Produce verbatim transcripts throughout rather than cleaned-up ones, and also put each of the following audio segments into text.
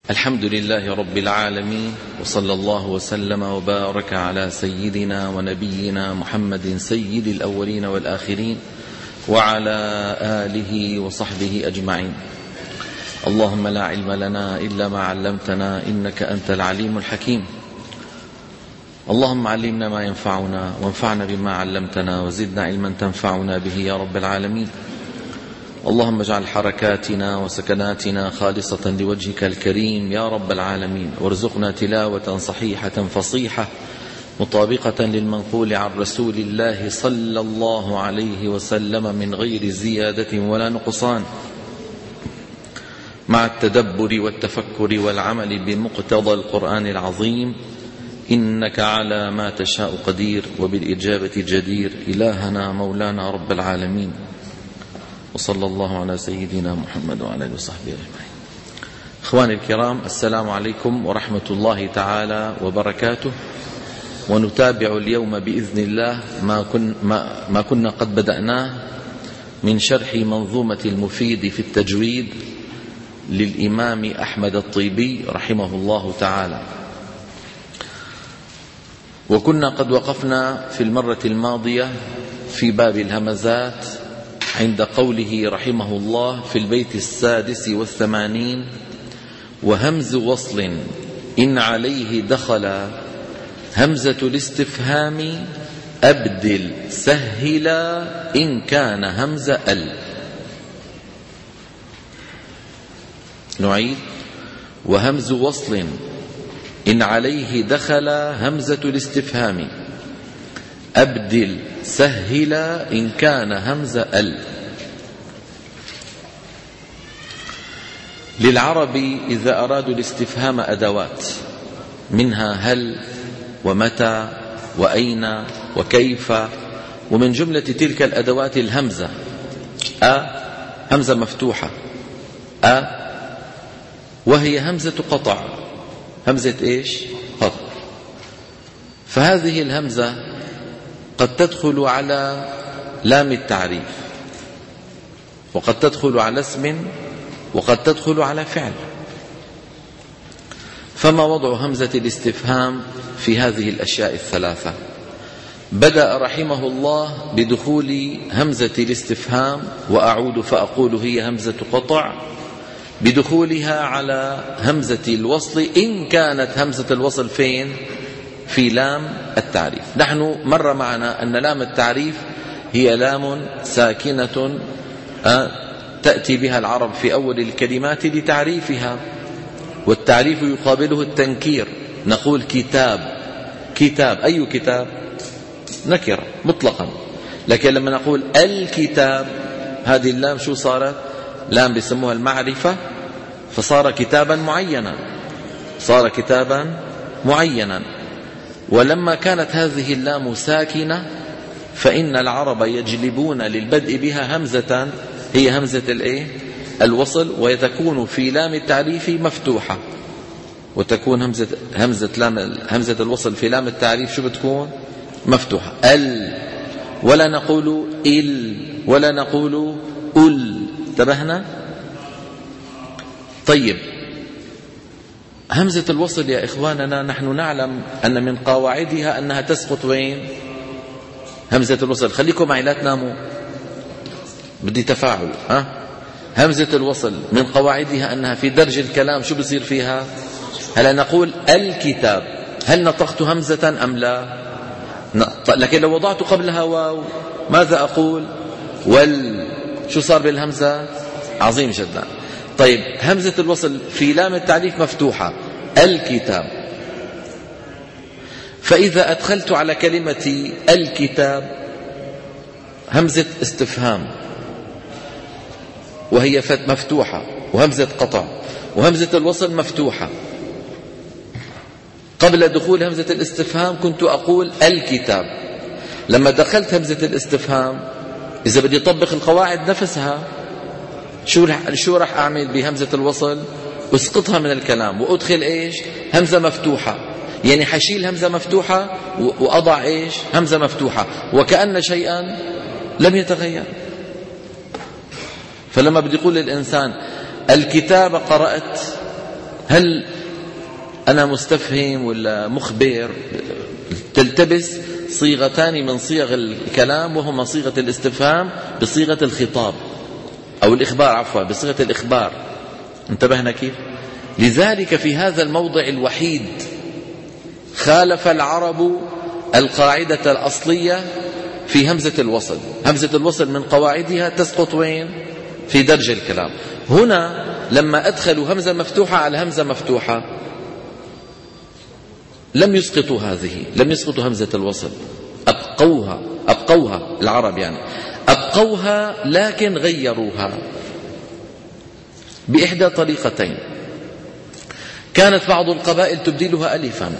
الحمد لله رب العالمين، وصلى الله وسلم وبارك على سيدنا ونبينا محمد سيد الأولين والآخرين وعلى آله وصحبه أجمعين. اللهم لا علم لنا إلا ما علمتنا إنك أنت العليم الحكيم. اللهم علمنا ما ينفعنا وانفعنا بما علمتنا وزدنا علما تنفعنا به يا رب العالمين. اللهم اجعل حركاتنا وسكناتنا خالصة لوجهك الكريم يا رب العالمين، وارزقنا تلاوة صحيحة فصيحة مطابقة للمنقول عن رسول الله صلى الله عليه وسلم من غير زيادة ولا نقصان، مع التدبر والتفكر والعمل بمقتضى القرآن العظيم، إنك على ما تشاء قدير وبالإجابة جدير إلهنا مولانا رب العالمين. وصلى الله على سيدنا محمد وعلى آله وصحبه أجمعين. إخواني الكرام، السلام عليكم ورحمة الله تعالى وبركاته. ونتابع اليوم بإذن الله ما, كن ما, ما كنا قد بدأناه من شرح منظومة المفيد في التجويد للإمام أحمد الطيبي رحمه الله تعالى. وكنا قد وقفنا في المرة الماضية في باب الهمزات عند قوله رحمه الله في البيت السادس والثمانين: وهمز وصل إن عليه دخل همزة الاستفهام أبدل سهلا إن كان همز ال. نعيد: وهمز وصل إن عليه دخل همزة الاستفهام أبدل سهلا إن كان همز ال. للعرب إذا أرادوا الاستفهام أدوات، منها هل ومتى وأين وكيف، ومن جملة تلك الأدوات الهمزة. أ همزة مفتوحة، أ وهي همزة قطع، همزة إيش؟ قطع. فهذه الهمزة قد تدخل على لام التعريف، وقد تدخل على اسم، وقد تدخل على فعل. فما وضع همزة الاستفهام في هذه الأشياء الثلاثة؟ بدأ رحمه الله بدخول همزة الاستفهام، وأعود فأقول هي همزة قطع، بدخولها على همزة الوصل إن كانت همزة الوصل فين؟ في لام التعريف. نحن مر معنا أن لام التعريف هي لام ساكنة تأتي بها العرب في أول الكلمات لتعريفها، والتعريف يقابله التنكير. نقول كتاب، كتاب، أي كتاب؟ نكرة مطلقا. لكن لما نقول الكتاب، هذه اللام شو صارت؟ لام بيسموها المعرفة، فصار كتابا معينا، صار كتابا معينا. ولما كانت هذه اللام ساكنة فإن العرب يجلبون للبدء بها همزة هي همزة الايه؟ الوصل، وتكون في لام التعريف مفتوحة، وتكون همزة همزة لام همزة الوصل في لام التعريف شو بتكون؟ مفتوحة. ال، ولا نقول ال، ولا نقول ال. انتبهنا؟ طيب، همزة الوصل يا إخواننا نحن نعلم أن من قواعدها أنها تسقط وين؟ همزة الوصل. خليكم معي لا تناموا، بدي تفاعل. ها؟ همزة الوصل من قواعدها أنها في درج الكلام شو بصير فيها؟ هل نقول الكتاب، هل نطقت همزة أم لا؟ لكن لو وضعت قبلها واو ماذا أقول؟ وال، شو صار بالهمزة؟ عظيم جدا. طيب، همزة الوصل في لام التعريف مفتوحة، الكتاب. فإذا أدخلت على كلمة الكتاب همزة استفهام وهي مفتوحة، وهمزة قطع، وهمزة الوصل مفتوحة، قبل دخول همزة الاستفهام كنت أقول الكتاب. لما دخلت همزة الاستفهام إذا بدي أطبق القواعد نفسها شو رح شو رح أعمل بهمزة الوصل؟ أسقطها من الكلام وأدخل إيش؟ همزة مفتوحة. يعني حشيل همزة مفتوحة وأضع إيش؟ همزة مفتوحة، وكأن شيئا لم يتغير. فلما بدي يقول للإنسان الكتاب قرأت، هل أنا مستفهم ولا مخبر؟ تلتبس صيغتان من صيغ الكلام وهما صيغة الاستفهام بصيغة الخطاب أو الإخبار، عفوا بصيغة الإخبار. انتبهنا كيف؟ لذلك في هذا الموضع الوحيد خالف العرب القاعدة الأصلية في همزة الوصل. همزة الوصل من قواعدها تسقط وين؟ في درج الكلام. هنا لما أدخلوا همزة مفتوحة على همزة مفتوحة لم يسقطوا هذه، لم يسقطوا همزة الوصل، أبقوها أبقوها العرب يعني أبقوها، لكن غيروها بإحدى طريقتين. كانت بعض القبائل تبدلها ألفا،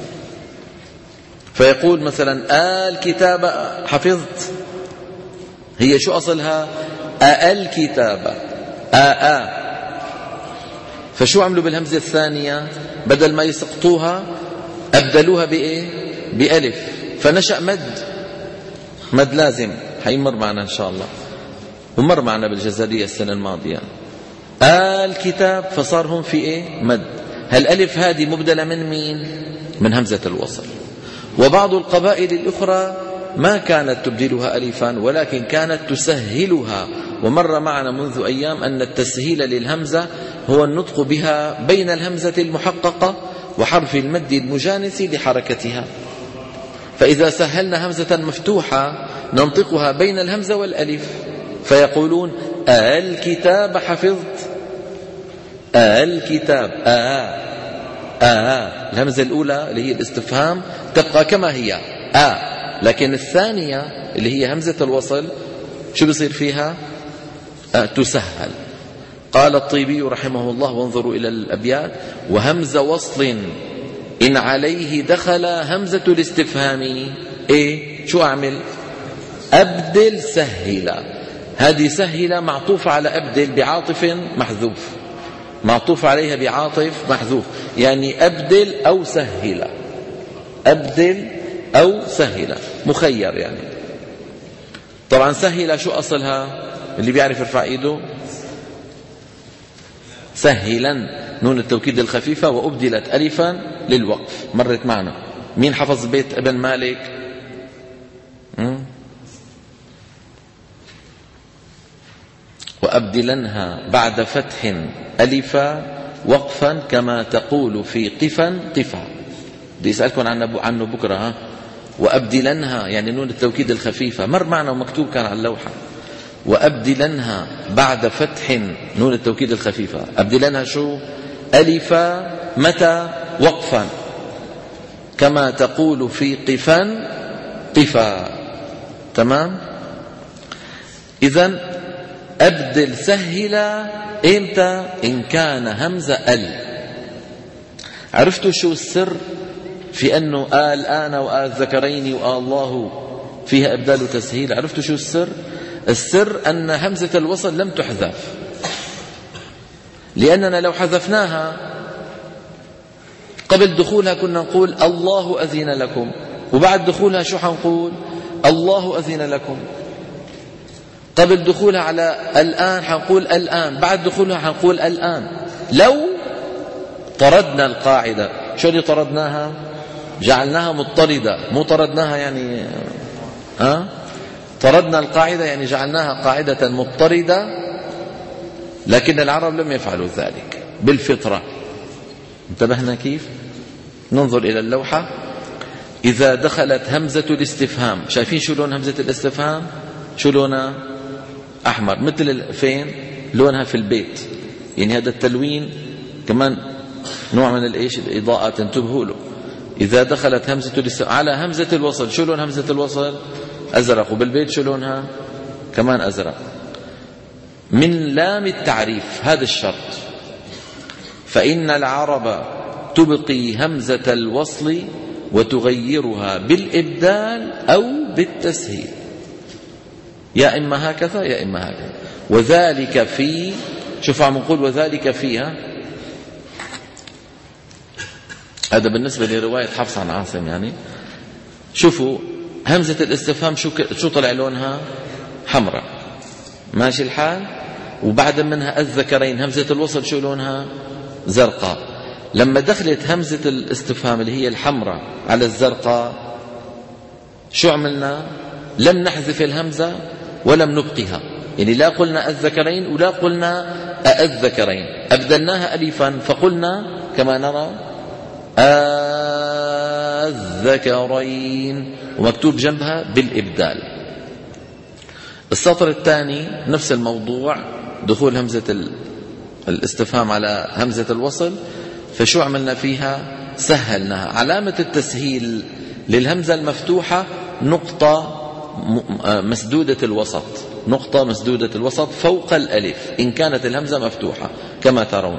فيقول مثلا الكتاب حفظت، هي شو أصلها؟ الكتاب آآ، فشو عملوا بالهمزة الثانية؟ بدل ما يسقطوها أبدلوها بإيه؟ بألف، فنشأ مد، مد لازم حيمر معنا إن شاء الله، ومر معنا بالجزرية السنة الماضية. الكتاب فصار هم في إيه؟ مد. هالألف هذه مبدلة من مين؟ من همزة الوصل. وبعض القبائل الأخرى ما كانت تبدلها ألفا، ولكن كانت تسهلها، ومر معنا منذ أيام أن التسهيل للهمزة هو النطق بها بين الهمزة المحققة وحرف المد المجانس لحركتها. فإذا سهلنا همزة مفتوحة ننطقها بين الهمزة والألف، فيقولون الكتاب حفظت، الكتاب آه آه. الهمزة الأولى اللي هي الاستفهام تبقى كما هي آه، لكن الثانية اللي هي همزة الوصل شو بصير فيها؟ آه تسهل. قال الطيبي رحمه الله، وانظروا إلى الأبيات: وهمز وصل إن عليه دخل همزة الاستفهام إيه؟ شو أعمل؟ أبدل سهل. هذه سهل معطوف على أبدل بعاطف محذوف، معطوف عليها بعاطف محذوف، يعني أبدل أو سهل، أبدل أو سهل، مخير يعني. طبعا سهل شو أصلها؟ اللي بيعرف يرفع إيده. سهلا نون التوكيد الخفيفة وأبدلت ألفا للوقف، مرت معنا. مين حفظ بيت ابن مالك؟ م? وأبدلنها بعد فتح ألفا وقفا كما تقول في قفا قفا. بدي أسألكم عنه عنه بكرة. ها وأبدلنها يعني نون التوكيد الخفيفة، مر معنا ومكتوب كان على اللوحة. وأبدلنها بعد فتح نون التوكيد الخفيفة، أبدلنها شو؟ ألفا متى؟ وقفا كما تقول في قفا قفا. تمام. إذن أبدل سهل إمتى؟ إن كان همزة ال. عرفتوا شو السر في أنه آل آن وآل ذكرين وآل الله فيها إبدال وتسهيل؟ عرفتوا شو السر؟ السر أن همزة الوصل لم تحذف، لأننا لو حذفناها قبل دخولها كنا نقول الله أذن لكم، وبعد دخولها شو حنقول؟ الله أذن لكم. قبل دخولها على الآن حنقول الآن، بعد دخولها حنقول الآن. لو طردنا القاعدة، شو اللي طردناها؟ جعلناها مضطردة، مو طردناها يعني ها؟ طردنا القاعدة يعني جعلناها قاعدة مضطردة، لكن العرب لم يفعلوا ذلك بالفطرة. انتبهنا كيف؟ ننظر إلى اللوحة. إذا دخلت همزة الاستفهام، شايفين شو لون همزة الاستفهام؟ شو لونها؟ أحمر، مثل فين؟ لونها في البيت، يعني هذا التلوين كمان نوع من الإيش؟ الإضاءة، انتبهوا له. إذا دخلت همزة الاستفهام على همزة الوصل، شو لون همزة الوصل؟ أزرق. وبالبيت شو لونها؟ كمان أزرق. من لام التعريف هذا الشرط. فإن العرب تبقي همزة الوصل وتغيرها بالإبدال أو بالتسهيل، يا إما هكذا يا إما هكذا. وذلك في، شوف عم نقول وذلك فيها، هذا بالنسبة لرواية حفص عن عاصم. يعني شوفوا همزة الاستفهام شو شو طلع لونها؟ حمراء، ماشي الحال. وبعد منها الذكرين همزة الوصل شو لونها؟ زرقاء. لما دخلت همزة الاستفهام اللي هي الحمراء على الزرقاء شو عملنا؟ لم نحذف الهمزة ولم نبقها، يعني لا قلنا الذكرين ولا قلنا الذكرين، أبدلناها ألفا فقلنا كما نرى الذكرين ومكتوب جنبها بالإبدال. السطر الثاني نفس الموضوع، دخول همزة الاستفهام على همزة الوصل، فشو عملنا فيها؟ سهلناها. علامة التسهيل للهمزة المفتوحة نقطة مسدودة الوسط، نقطة مسدودة الوسط فوق الألف إن كانت الهمزة مفتوحة كما ترون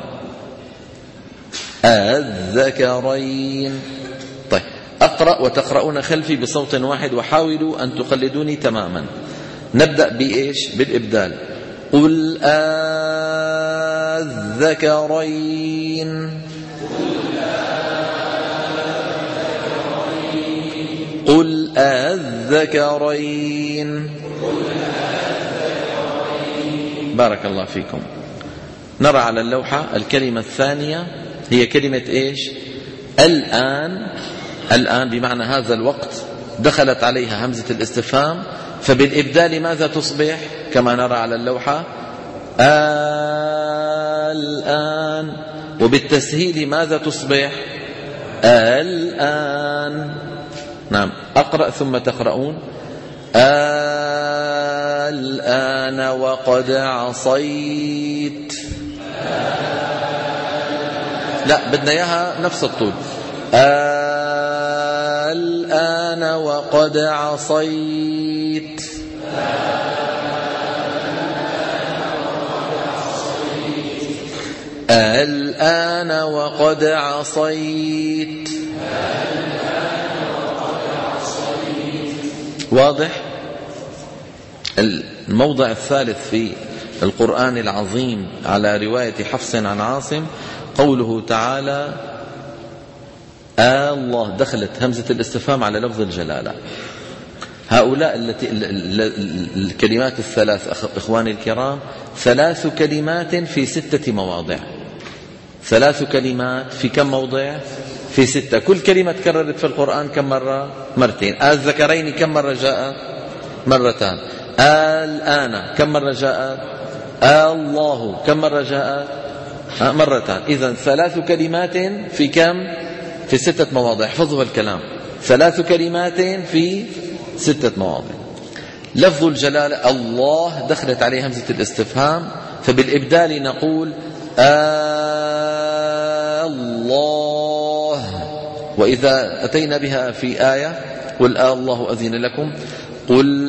الذكرين. طيب أقرأ وتقرؤون خلفي بصوت واحد وحاولوا أن تقلدوني تماما. نبدأ بإيش؟ بالإبدال. قل الذكرين قل الذكرين بارك الله فيكم. نرى على اللوحة الكلمة الثانية هي كلمة إيش؟ الآن. الآن بمعنى هذا الوقت دخلت عليها همزة الاستفهام، فبالإبدال ماذا تصبح؟ كما نرى على اللوحة الآن، وبالتسهيل ماذا تصبح؟ الآن. نعم أقرأ ثم تقرؤون. الآن وقد عصيت. لا بدنا إياها نفس الطول. الآن وقد عصيت. الآن وقد عصيت. واضح؟ الموضع الثالث في القرآن العظيم على رواية حفص عن عاصم قوله تعالى الله، دخلت همزة الاستفهام على لفظ الجلالة. هؤلاء التي الكلمات الثلاث إخواني الكرام ثلاث كلمات في ستة مواضع. ثلاث كلمات في كم موضع؟ في ستة. كل كلمة تكررت في القرآن كم مرة؟ مرتين. الذكرين كم مرة جاء؟ مرتان. الآن كم مرة جاء؟ الله كم مرة جاء؟ مرتان. إذن ثلاث كلمات في كم؟ في ستة مواضع. احفظوا الكلام، ثلاث كلمات في ستة مواضع. لفظ الجلالة الله دخلت عليه همزة الاستفهام، فبالإبدال نقول الله. وإذا أتينا بها في آية قل الله أذن لكم، قل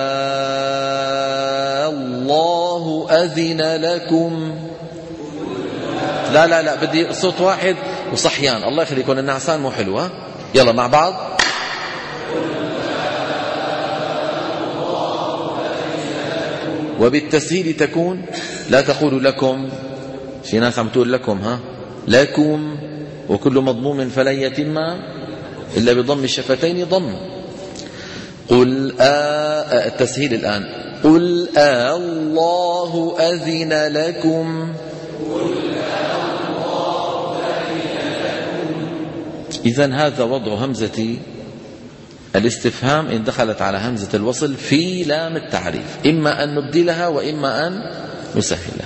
الله أذن لكم. لا لا لا بدي صوت واحد وصحيان، الله يخليكم النعسان مو حلوة. يلا مع بعض. وبالتسهيل تكون لا تقول لكم، في ناس عم تقول لكم، ها لكم، وكل مضموم فلن يتم إلا بضم الشفتين ضم. قل آه التسهيل الآن. قل آه الله أذن لكم. إذن هذا وضع همزة الاستفهام إن دخلت على همزة الوصل في لام التعريف، إما أن نبدلها وإما أن نسهلها،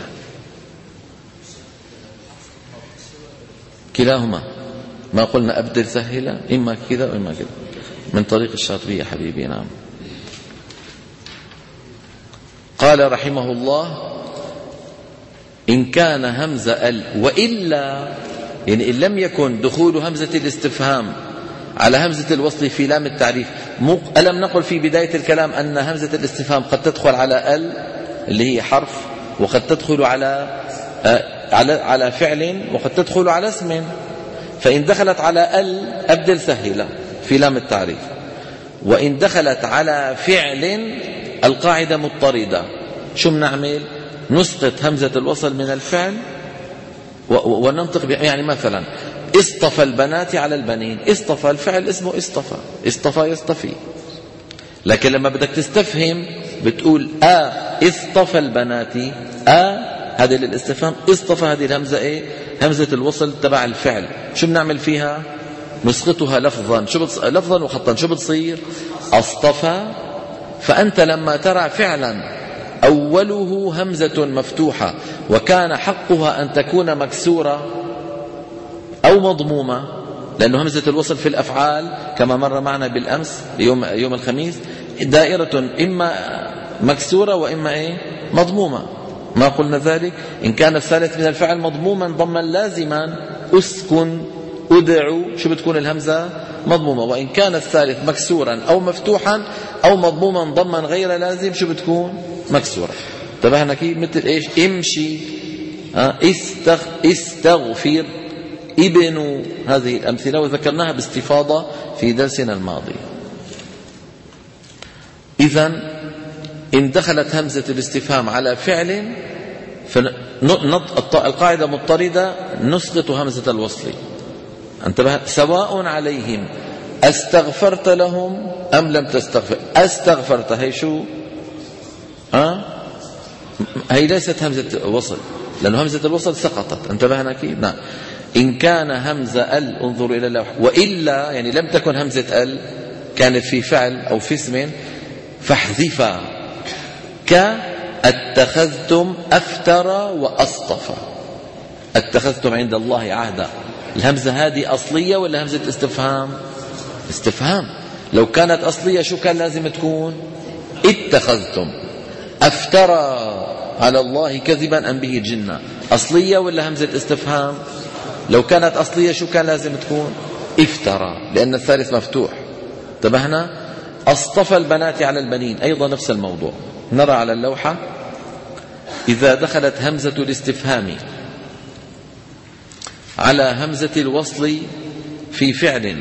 كلاهما. ما قلنا أبدل سهلة، إما كذا وإما كذا، من طريق الشاطبية حبيبي. نعم. قال رحمه الله إن كان همزة ال وإلا، يعني إن لم يكن دخول همزة الاستفهام على همزة الوصل في لام التعريف. ألم نقل في بداية الكلام أن همزة الاستفهام قد تدخل على ال اللي هي حرف، وقد تدخل على على على فعل، وقد تدخل على اسم. فإن دخلت على ال أبدل سهلة في لام التعريف، وإن دخلت على فعل القاعدة مضطردة. شو بنعمل؟ نسقط همزة الوصل من الفعل وننطق، يعني مثلا اصطفى البنات على البنين. اصطفى الفعل اسمه اصطفى، اصطفى يصطفي. لكن لما بدك تستفهم بتقول آ اصطفى البنات، آ هذه للاستفهام، اصطفى هذه الهمزة ايه؟ همزة الوصل تبع الفعل، شو بنعمل فيها؟ نسقطها لفظا، شو بتص... لفظا وخطا، شو بتصير؟ اصطفى. فأنت لما ترى فعلا أوله همزة مفتوحة وكان حقها أن تكون مكسورة أو مضمومة، لأنه همزة الوصل في الأفعال كما مر معنا بالأمس يوم, يوم الخميس دائرة إما مكسورة وإما إيه؟ مضمومة. ما قلنا ذلك؟ إن كان الثالث من الفعل مضموما ضما لازما أسكن أدعو، شو بتكون الهمزة؟ مضمومة. وإن كان الثالث مكسورا أو مفتوحا أو مضموما ضما غير لازم، شو بتكون؟ مكسورة. انتبهنا كيف؟ مثل إيش؟ امشي، استغ... استغفر، ابن. هذه الأمثلة وذكرناها باستفاضة في درسنا الماضي. إذن إن دخلت همزة الاستفهام على فعل فالقاعدة مضطردة، نسقط همزة الوصل. انتبه، سواء عليهم استغفرت لهم أم لم تستغفر. استغفرت هي شو؟ أه؟ هي ليست همزة وصل، لأن همزة الوصل سقطت. انتبهنا كيف؟ نعم. إن كان همزة ال، انظروا إلى اللوح، وإلا يعني لم تكن همزة ال، كانت في فعل أو في اسم، فاحذفا، كاتخذتم أفترى وأصطفى. اتخذتم عند الله عهدا، الهمزة هذه أصلية ولا همزة استفهام؟ استفهام. لو كانت أصلية شو كان لازم تكون؟ اتخذتم. أفترى على الله كذبا أم به جنة، أصلية ولا همزة استفهام؟ لو كانت أصلية شو كان لازم تكون؟ افترى، لأن الثالث مفتوح. انتبهنا؟ أصطفى البنات على البنين، أيضا نفس الموضوع. نرى على اللوحة إذا دخلت همزة الاستفهام على همزة الوصل في فعل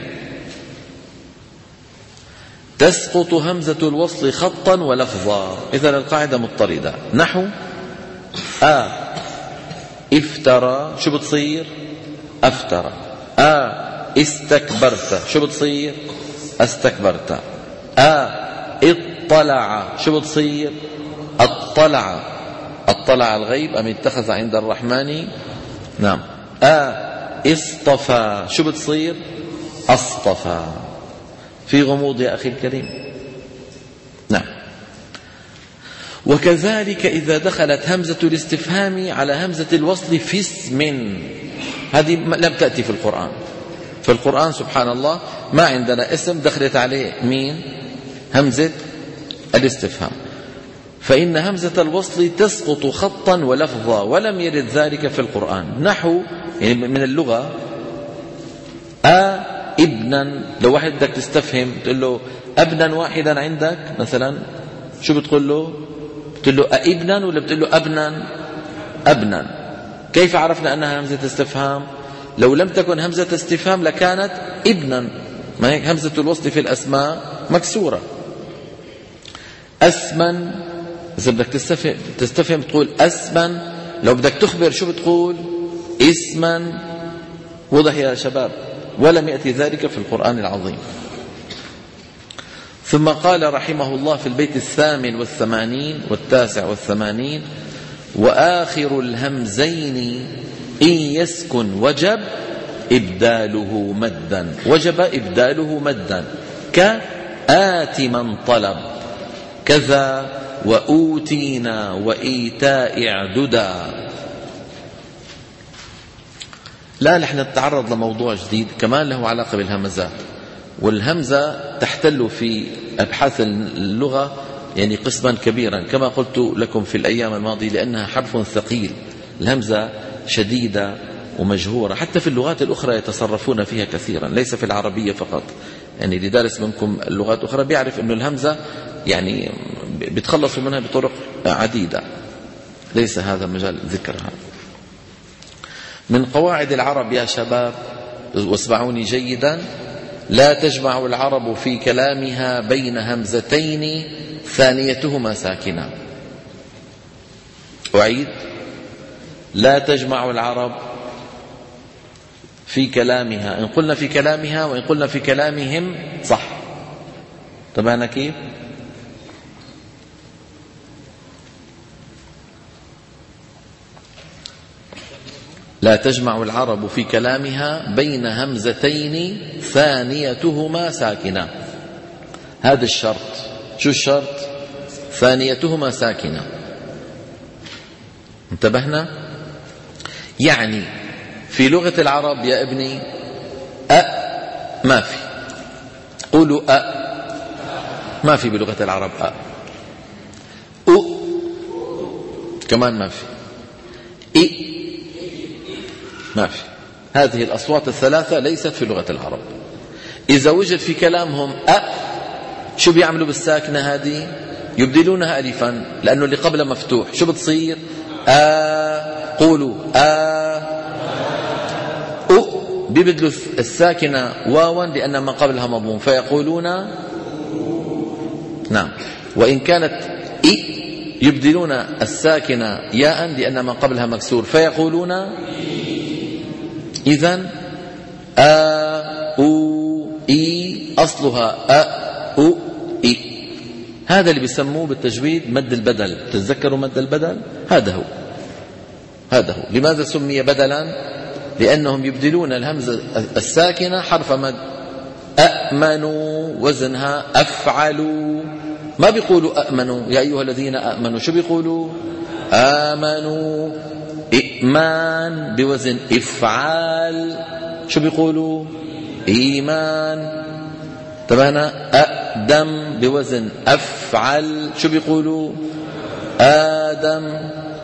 تسقط همزة الوصل خطا ولفظا. إذن القاعدة مضطردة. نحو آ افترى، شو بتصير؟ أفترى. آ استكبرت، شو بتصير؟ استكبرت. آ اطلع، شو بتصير؟ اطلع. اطلع الغيب أم اتخذ عند الرحمن. نعم. آ اصطفى، شو بتصير؟ اصطفى. في غموض يا أخي الكريم. نعم. وكذلك إذا دخلت همزة الاستفهام على همزة الوصل في اسم، هذه لم تأتي في القرآن. في القرآن سبحان الله ما عندنا اسم دخلت عليه مين؟ همزة الاستفهام. فإن همزة الوصل تسقط خطا ولفظا، ولم يرد ذلك في القرآن. نحو يعني من اللغة آ ابنا، لو واحد بدك تستفهم تقول له ابنا واحدا عندك مثلا، شو بتقول له؟ بتقول له أابنا ولا بتقول له أبنا؟ أبنا. كيف عرفنا أنها همزة استفهام؟ لو لم تكن همزة استفهام لكانت ابنا، ما هيك همزة الوصل في الأسماء مكسورة. أسما، إذا بدك تستفهم, تستفهم تقول أسما. لو بدك تخبر شو بتقول؟ اسما. وضح يا شباب؟ ولم يأتي ذلك في القرآن العظيم. ثم قال رحمه الله في البيت الثامن والثمانين والتاسع والثمانين: وآخر الهمزين إن يسكن وجب إبداله مدا. وجب إبداله مدا، كآت من طلب، كذا وأوتينا وإيتاء اعددا. لا، نحن نتعرض لموضوع جديد كمان له علاقة بالهمزات، والهمزة تحتل في أبحاث اللغة يعني قسما كبيرا كما قلت لكم في الأيام الماضية، لأنها حرف ثقيل. الهمزة شديدة ومجهورة، حتى في اللغات الأخرى يتصرفون فيها كثيرا، ليس في العربية فقط. يعني اللي دارس منكم اللغات الأخرى بيعرف أن الهمزة يعني بيتخلصوا منها بطرق عديدة، ليس هذا مجال ذكرها. من قواعد العرب يا شباب، واسمعوني جيدا: لا تجمع العرب في كلامها بين همزتين ثانيتهما ساكنة. أعيد: لا تجمع العرب في كلامها، إن قلنا في كلامها وإن قلنا في كلامهم صح. تبعنا كيف؟ لا تجمع العرب في كلامها بين همزتين ثانيتهما ساكنة. هذا الشرط. شو الشرط؟ ثانيتهما ساكنة. انتبهنا؟ يعني في لغة العرب يا ابني أ ما في، قولوا أ، ما في بلغة العرب أ. أ كمان ما في. إ ما في. هذه الأصوات الثلاثة ليست في لغة العرب. إذا وجد في كلامهم أ، شو بيعملوا بالساكنة هذه؟ يبدلونها ألفا، لأنه اللي قبله مفتوح. شو بتصير؟ آ. قولوا آ. أ بيبدلوا الساكنة واوا لأن ما قبلها مضموم فيقولون نعم. وإن كانت إ يبدلون الساكنة ياء لأن ما قبلها مكسور فيقولون. إذن آ أو إي أصلها أ أو إي. هذا اللي بيسموه بالتجويد مد البدل. تتذكروا مد البدل؟ هذا هو هذا هو. لماذا سمي بدلا؟ لأنهم يبدلون الهمزة الساكنة حرف مد. أأمنوا وزنها أفعلوا. ما بيقولوا أأمنوا يا أيها الذين آمنوا، شو بيقولوا؟ آمنوا. إيمان بوزن إفعال، شو بيقولوا؟ إيمان. تبعنا أقدم بوزن أفعل، شو بيقولوا؟ آدم.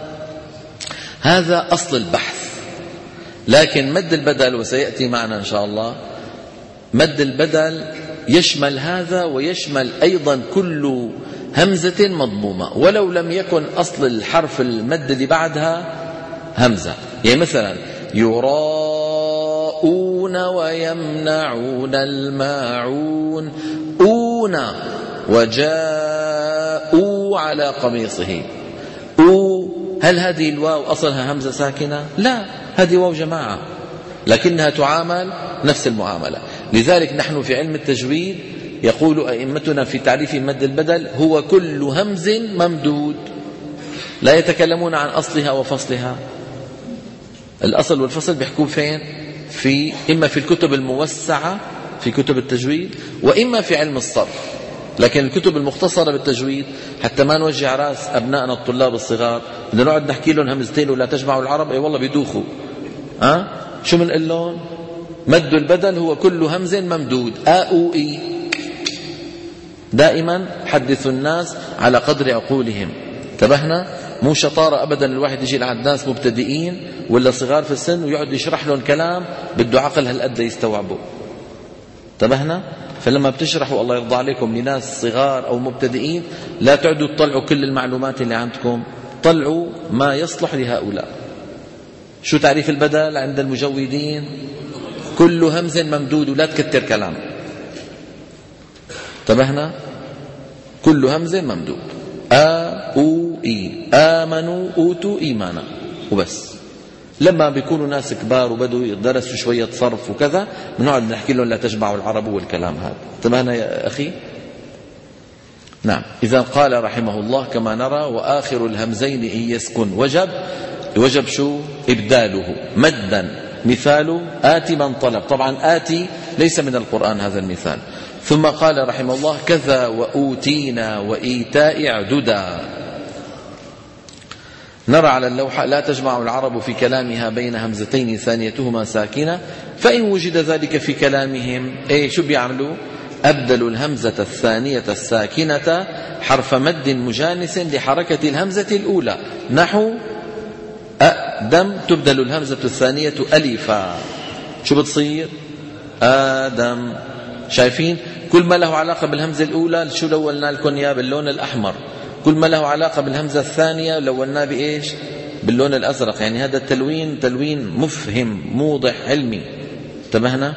هذا أصل البحث. لكن مد البدل وسيأتي معنا إن شاء الله، مد البدل يشمل هذا ويشمل أيضا كل همزة مضمومة ولو لم يكن أصل الحرف المد اللي بعدها همزة. يعني مثلا يراءون ويمنعون الماعون، أونا وجاءوا على قميصه. أو هل هذه الواو أصلها همزة ساكنة؟ لا، هذه واو جماعة لكنها تعامل نفس المعاملة. لذلك نحن في علم التجويد يقول أئمتنا في تعريف مد البدل هو كل همز ممدود. لا يتكلمون عن أصلها وفصلها. الأصل والفصل بيحكون فين؟ في إما في الكتب الموسعة في كتب التجويد وإما في علم الصرف. لكن الكتب المختصرة بالتجويد حتى ما نوجع راس أبنائنا الطلاب الصغار بدنا نقعد نحكي لهم همزتين ولا تجمع العرب، أي والله بيدوخوا. أه؟ شو منقول لهم؟ مد البدل هو كل همز ممدود. آ أو إي. دائما حدثوا الناس على قدر عقولهم. انتبهنا؟ مو شطارة أبدا الواحد يجي لعند ناس مبتدئين ولا صغار في السن ويقعد يشرح لهم كلام بده عقل هالقد يستوعبه. انتبهنا؟ فلما بتشرحوا الله يرضى عليكم لناس صغار أو مبتدئين لا تعدوا تطلعوا كل المعلومات اللي عندكم، طلعوا ما يصلح لهؤلاء. شو تعريف البدل عند المجودين؟ كل همز ممدود، ولا تكتر كلام. انتبهنا؟ كل همز ممدود. آ أو إي. آمنوا أوتوا إيمانا وبس. لما بيكونوا ناس كبار وبدوا يدرسوا شوية صرف وكذا بنقعد نحكي لهم لا تجمعوا العرب والكلام هذا. انتبهنا يا أخي؟ نعم. إذا قال رحمه الله كما نرى وآخر الهمزين إن يسكن وجب. وجب شو؟ إبداله مدا. مثال آتي من طلب. طبعا آتي ليس من القرآن هذا المثال. ثم قال رحمه الله كذا وأوتينا وإيتاء عددا. نرى على اللوحة لا تجمع العرب في كلامها بين همزتين ثانيتهما ساكنة، فإن وجد ذلك في كلامهم ايه شو بيعملوا؟ أبدلوا الهمزة الثانية الساكنة حرف مد مجانس لحركة الهمزة الأولى. نحو أدم تبدل الهمزة الثانية ألفا. شو بتصير؟ آدم. شايفين؟ كل ما له علاقة بالهمزة الأولى شو لولنا لكم يا باللون الأحمر، كل ما له علاقة بالهمزة الثانية لولناه بإيش؟ باللون الأزرق. يعني هذا التلوين تلوين مفهم موضح علمي. انتبهنا؟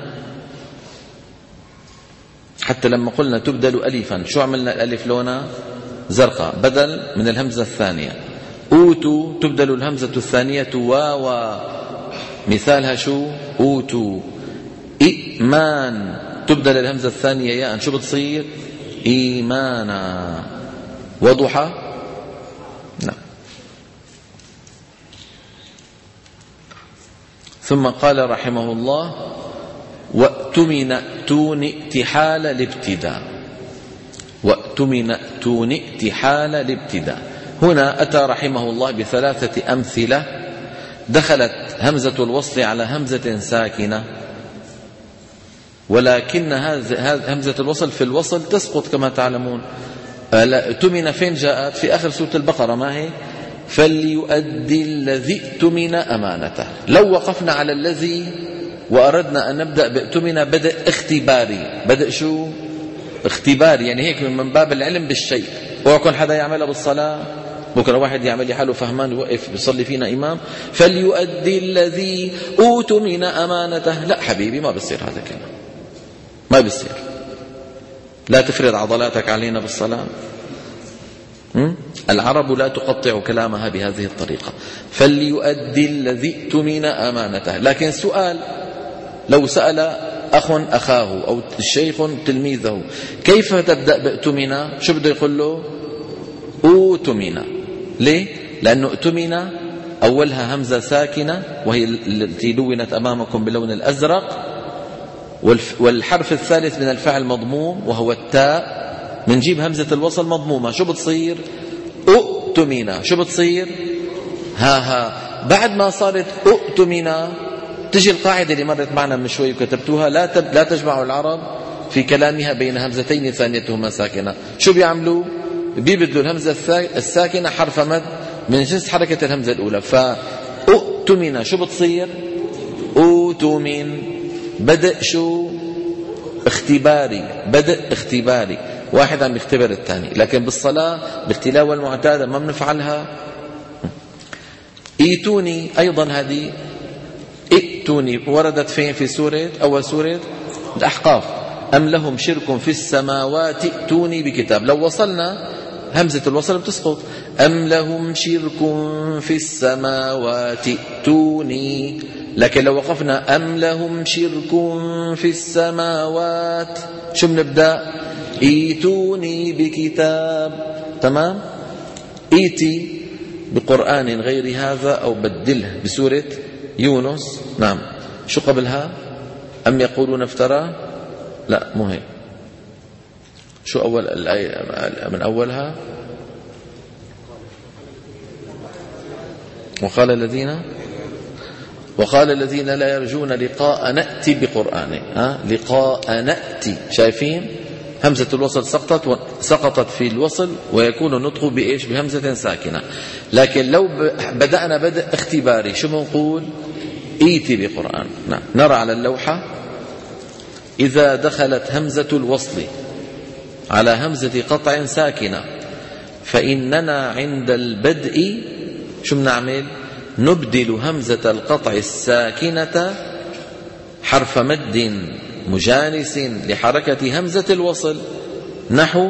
حتى لما قلنا تبدل ألفا شو عملنا؟ الألف لونها زرقاء بدل من الهمزة الثانية. أوتوا تبدل الهمزة الثانية واوا مثالها شو؟ أوتوا. إيمان تبدل الهمزة الثانية ياء شو بتصير؟ إيمانا. وضحى؟ نعم. ثم قال رحمه الله: وأتمن ائتون ائتحال الابتداء. وأتمن ائتون ائتحال الابتداء. هنا أتى رحمه الله بثلاثة أمثلة دخلت همزة الوصل على همزة ساكنة، ولكن همزة الوصل في الوصل تسقط كما تعلمون. ائتمن فين جاءت؟ في آخر سورة البقرة، ما هي؟ فليؤدي الذي ائتمن أمانته. لو وقفنا على الذي وأردنا أن نبدأ بائتمن بدء اختباري. بدء شو؟ اختباري، يعني هيك من باب العلم بالشيء. ويكون حدا يعملها بالصلاة، ممكن واحد يعمل حاله فهمان يوقف يصلي فينا إمام فليؤدي الذي أوتمن أمانته. لا حبيبي، ما بصير هذا الكلام، ما بصير. لا تفرض عضلاتك علينا بالصلاة. العرب لا تقطع كلامها بهذه الطريقة. فليؤدي الذي اؤتمن أمانته. لكن سؤال، لو سأل أخ أخاه أو الشيخ تلميذه كيف تبدأ بأتمن، شو بده يقول له؟ أؤتمن. ليه؟ لأنه أؤتمن أولها همزة ساكنة وهي التي لونت أمامكم باللون الأزرق، والحرف الثالث من الفعل مضموم وهو التاء، منجيب همزة الوصل مضمومة. شو بتصير؟ أؤتمن. شو بتصير؟ ها ها. بعد ما صارت أؤتمن تجي القاعدة اللي مرت معنا من شوي وكتبتوها: لا تب... لا تجمع العرب في كلامها بين همزتين ثانيتهما ساكنة. شو بيعملوا؟ بيبدلوا الهمزة الساكنة حرف مد من جنس حركة الهمزة الأولى. فأؤتمن شو بتصير؟ أؤتمن. بدء شو؟ اختباري. بدء اختباري، واحد عم يختبر الثاني. لكن بالصلاة بالتلاوة المعتادة ما بنفعلها. ايتوني أيضا، هذه ائتوني وردت فين؟ في سورة أول سورة الأحقاف: أم لهم شرك في السماوات ائتوني بكتاب. لو وصلنا همزة الوصل بتسقط. أم لهم شرك في السماوات ائتوني. لكن لو وقفنا أم لهم شرك في السماوات، شو بنبدأ؟ ائتوني بكتاب. تمام؟ ائتي بقرآن غير هذا أو بدله بسورة يونس. نعم. شو قبلها؟ أم يقولون افترى؟ لا، مو هيك. شو أول الآية من أولها؟ وقال الذين وقال الذين لا يرجون لقاء نأتي بقرآن. ها؟ لقاء نأتي. شايفين؟ همزة الوصل سقطت سقطت في الوصل ويكون النطق بإيش؟ بهمزة ساكنة. لكن لو بدأنا بدء اختباري شو بنقول؟ ايتي بقرآن. نعم. نرى على اللوحة: إذا دخلت همزة الوصل على همزة قطع ساكنة فإننا عند البدء شو بنعمل؟ نبدل همزة القطع الساكنة حرف مد مجانس لحركة همزة الوصل، نحو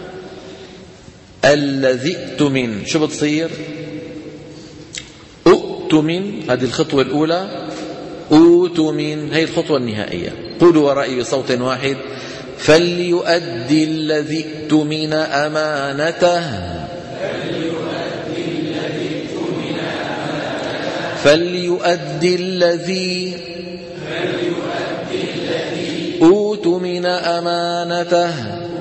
الذي ائتمن. شو بتصير؟ أؤتمن. هذه الخطوة الأولى. أؤتمن هي الخطوة النهائية. قولوا ورائي بصوت واحد: فليؤدي الذي ائتمن أمانته. فليؤدي الذي أؤتمن أمانته.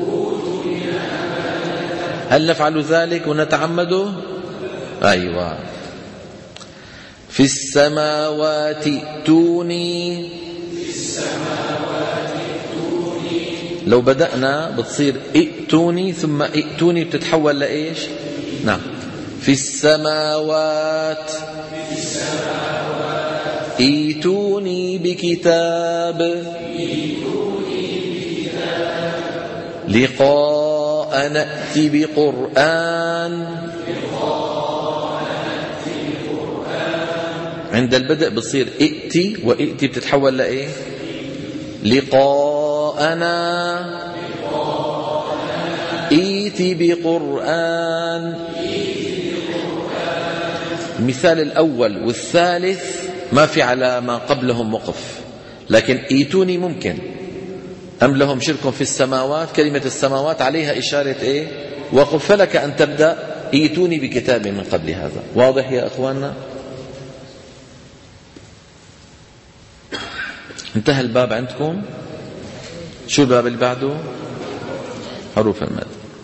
هل نفعل ذلك ونتعمده؟ أيوة. في السماوات ائتوني. لو بدأنا بتصير ائتوني ثم ائتوني بتتحول لإيش؟ نعم. في السماوات ائتوني بكتاب لقاء نأتي بقرآن. عند البدء بتصير ائتي، وائتي بتتحول لإيه؟ لقاءنا. ائتي بقرآن. المثال الأول والثالث ما في على ما قبلهم وقف، لكن ائتوني ممكن. أم لهم شرك في السماوات، كلمة السماوات عليها إشارة إيه؟ وقف. فلك أن تبدأ ائتوني بكتاب من قبل هذا. واضح يا أخواننا؟ انتهى الباب عندكم. شو الباب اللي بعده؟ حروف المد.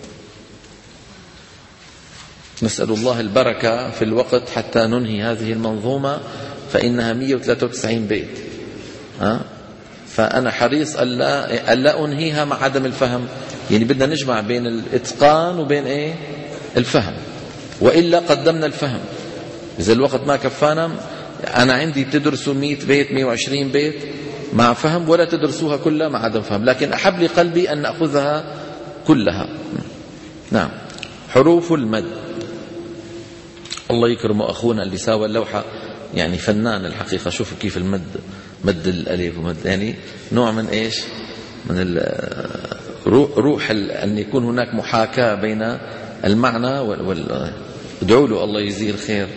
نسأل الله البركة في الوقت حتى ننهي هذه المنظومة، فإنها مئة وثلاثة وتسعين بيت. ها؟ فأنا حريص ألا, ألا أنهيها مع عدم الفهم. يعني بدنا نجمع بين الإتقان وبين إيه؟ الفهم، وإلا قدمنا الفهم. إذا الوقت ما كفانا، أنا عندي تدرسوا مئة بيت مئة وعشرين بيت مع فهم، ولا تدرسوها كلها مع عدم فهم، لكن أحب لي قلبي أن أخذها كلها. نعم. حروف المد. الله يكرم أخونا اللي ساوى اللوحة، يعني فنان الحقيقة. شوفوا كيف المد، مد الألف ومد، يعني نوع من إيش، من روح أن يكون هناك محاكاة بين المعنى وال ادعوا له الله يجزيه الخير.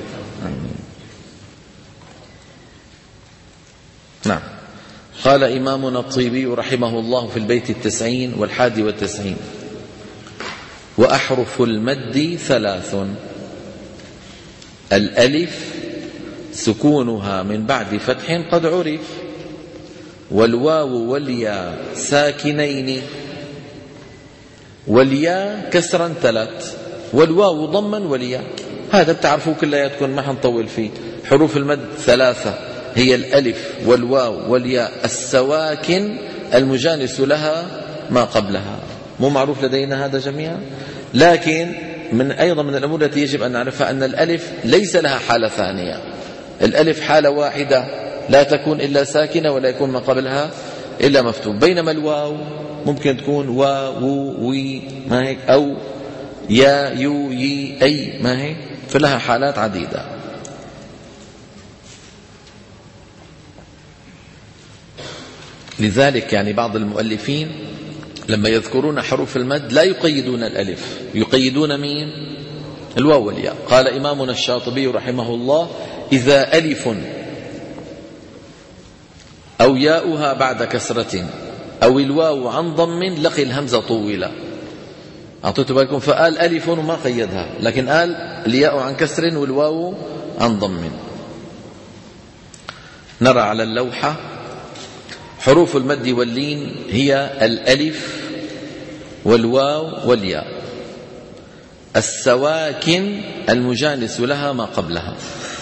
نعم. قال إمامنا الطيبي رحمه الله في البيت التسعين والحادي والتسعين: وأحرف المد ثلاث: الألف سكونها من بعد فتح قد عرف، والواو والياء ساكنين، والياء كسرا ثلاث، والواو ضما والياء. هذا بتعرفوه كلياتكم، ما حنطول فيه. حروف المد ثلاثة هي الألف والواو والياء السواكن المجانس لها ما قبلها. مو معروف لدينا هذا جميعا؟ لكن من أيضا من الأمور التي يجب أن نعرفها أن الألف ليس لها حالة ثانية. الألف حالة واحدة لا تكون إلا ساكنة ولا يكون ما قبلها إلا مفتوح، بينما الواو ممكن تكون وا و وي ما هيك، أو يا يو يي أي ما هيك، فلها حالات عديدة. لذلك يعني بعض المؤلفين لما يذكرون حروف المد لا يقيدون الألف، يقيدون مين؟ الواو والياء. قال إمامنا الشاطبي رحمه الله: إذا ألف أو ياؤها بعد كسرة أو الواو عن ضم لقي الهمزة طويلة. أعطيت بالكم، فقال ألف وما قيدها، لكن قال الياء عن كسر والواو عن ضم. نرى على اللوحة حروف المد واللين هي الألف والواو والياء السواكن المجانس لها ما قبلها،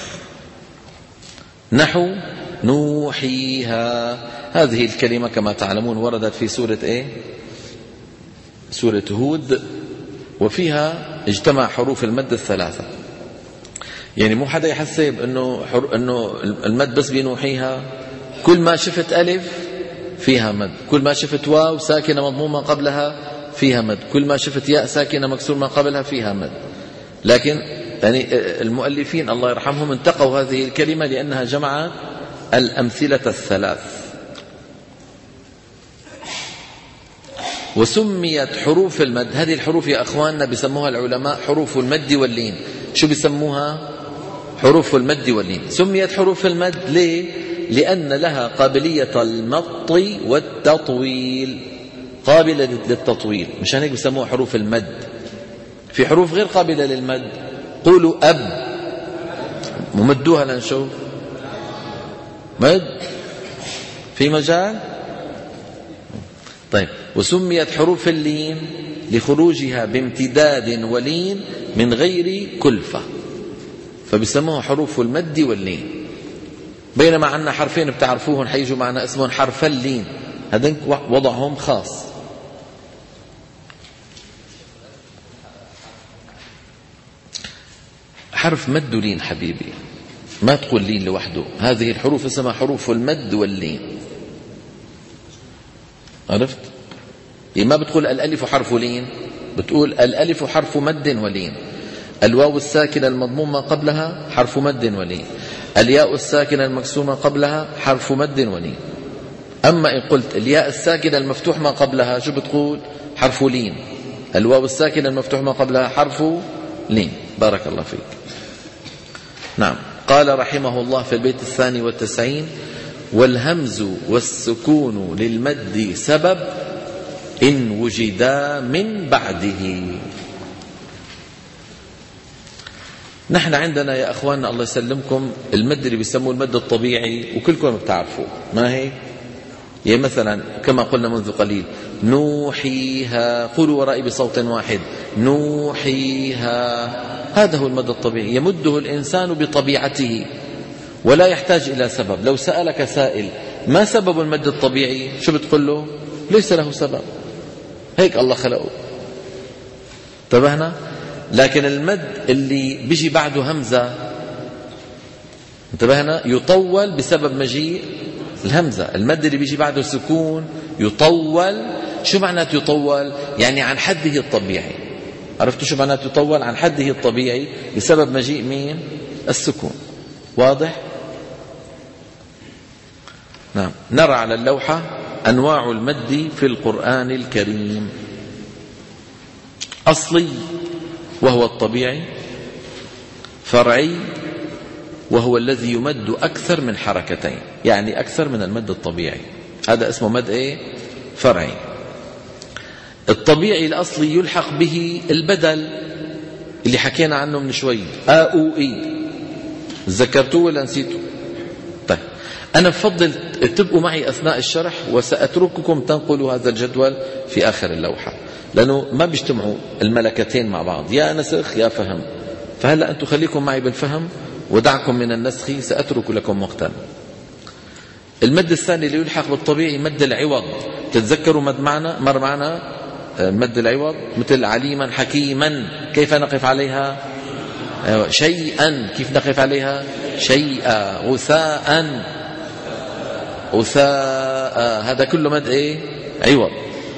نحو نوحيها. هذه الكلمة كما تعلمون وردت في سورة إيه؟ سورة هود، وفيها اجتمع حروف المد الثلاثة. يعني مو حدا يحسب انه حر... انه المد بس بنوحيها. كل ما شفت ألف فيها مد، كل ما شفت واو ساكنة مضمومة قبلها فيها مد، كل ما شفت ياء ساكنة مكسور ما قبلها فيها مد. لكن يعني المؤلفين الله يرحمهم انتقوا هذه الكلمة لأنها جمعت الأمثلة الثلاث. وسميت حروف المد، هذه الحروف يا أخواننا بيسموها العلماء حروف المد واللين. شو بيسموها؟ حروف المد واللين. سميت حروف المد ليه؟ لأن لها قابلية المط والتطويل، قابلة للتطويل، مشان هيك بيسموها حروف المد. في حروف غير قابلة للمد، قولوا أب، ممدوها لنشوف مد في مجال. طيب، وسميت حروف اللين لخروجها بامتداد ولين من غير كلفة، فبيسموها حروف المد واللين. بينما عندنا حرفين بتعرفوهم حيجوا معنا اسمهم حرف اللين، هذين وضعهم خاص. حرف مد ولين حبيبي، ما تقول لين لوحده، هذه الحروف اسمها حروف المد واللين. عرفت؟ ما بتقول الألف حرف لين، بتقول الألف حرف مد ولين، الواو الساكنة المضمومة قبلها حرف مد ولين، الياء الساكنة المكسومة قبلها حرف مد ولين. أما إن قلت الياء الساكنة المفتوح ما قبلها شو بتقول؟ حرف لين. الواو الساكنة المفتوح ما قبلها حرف لين. بارك الله فيك. نعم. قال رحمه الله في البيت الثاني والتسعين: والهمز والسكون للمد سبب إن وجدا من بعده. نحن عندنا يا أخواننا الله يسلمكم المد اللي بيسموه المد الطبيعي، وكلكم بتعرفوا ما هي يعني مثلا كما قلنا منذ قليل نوحيها، قولوا ورائي بصوت واحد نوحيها، هذا هو المد الطبيعي يمده الإنسان بطبيعته ولا يحتاج إلى سبب. لو سألك سائل ما سبب المد الطبيعي شو بتقول له؟ ليس له سبب، هيك الله خلقه. انتبهنا؟ لكن المد اللي بيجي بعده همزة، انتبهنا، يطول بسبب مجيء الهمزة. المد اللي بيجي بعده سكون يطول. شو معناته يطول؟ يعني عن حده الطبيعي. عرفتوا شو معناته يطول؟ عن حده الطبيعي بسبب مجيء مين؟ السكون. واضح؟ نعم. نرى على اللوحة أنواع المد في القرآن الكريم. أصلي وهو الطبيعي، فرعي وهو الذي يمد أكثر من حركتين، يعني أكثر من المد الطبيعي، هذا اسمه مد إيه؟ فرعي. الطبيعي الأصلي يلحق به البدل اللي حكينا عنه من شوي، آ أو إي، ذكرتوه ولا نسيتوه؟ طيب أنا بفضل تبقوا معي أثناء الشرح، وسأترككم تنقلوا هذا الجدول في آخر اللوحة، لأنه ما بيجتمعوا الملكتين مع بعض، يا نسخ يا فهم. فهلأ أنتم خليكم معي بالفهم ودعكم من النسخ، سأترك لكم وقتا. المد الثاني اللي يلحق بالطبيعي مد العوض. تتذكروا مد معنا مر معنا مد العوض، مثل عليما حكيما، كيف نقف عليها؟ شيئا، كيف نقف عليها؟ شيئا. غثاء غثاء، هذا كله مد ايه؟ عوض.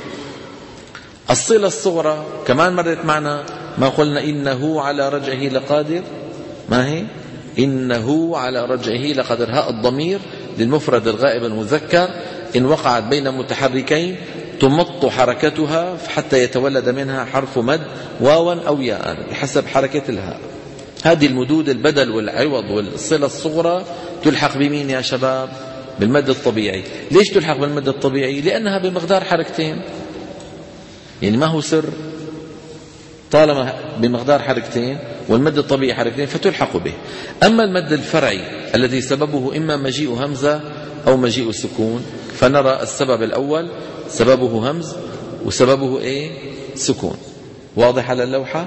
الصلة الصغرى كمان مرت معنا، ما قلنا إنه على رجعه لقادر، ما هي؟ إنه على رجعه لقادر. هاء الضمير للمفرد الغائب المذكر إن وقعت بين متحركين تمط حركتها حتى يتولد منها حرف مد واوا أو ياء بحسب حركة الهاء. هذه المدود البدل والعوض والصلة الصغرى تلحق بمين يا شباب؟ بالمد الطبيعي. ليش تلحق بالمد الطبيعي؟ لأنها بمقدار حركتين، يعني ما هو سر، طالما بمقدار حركتين والمد الطبيعي حركتين فتلحق به. أما المد الفرعي الذي سببه إما مجيء همزة أو مجيء سكون، فنرى السبب الأول سببه همز وسببه إيه؟ سكون. واضح على اللوحة؟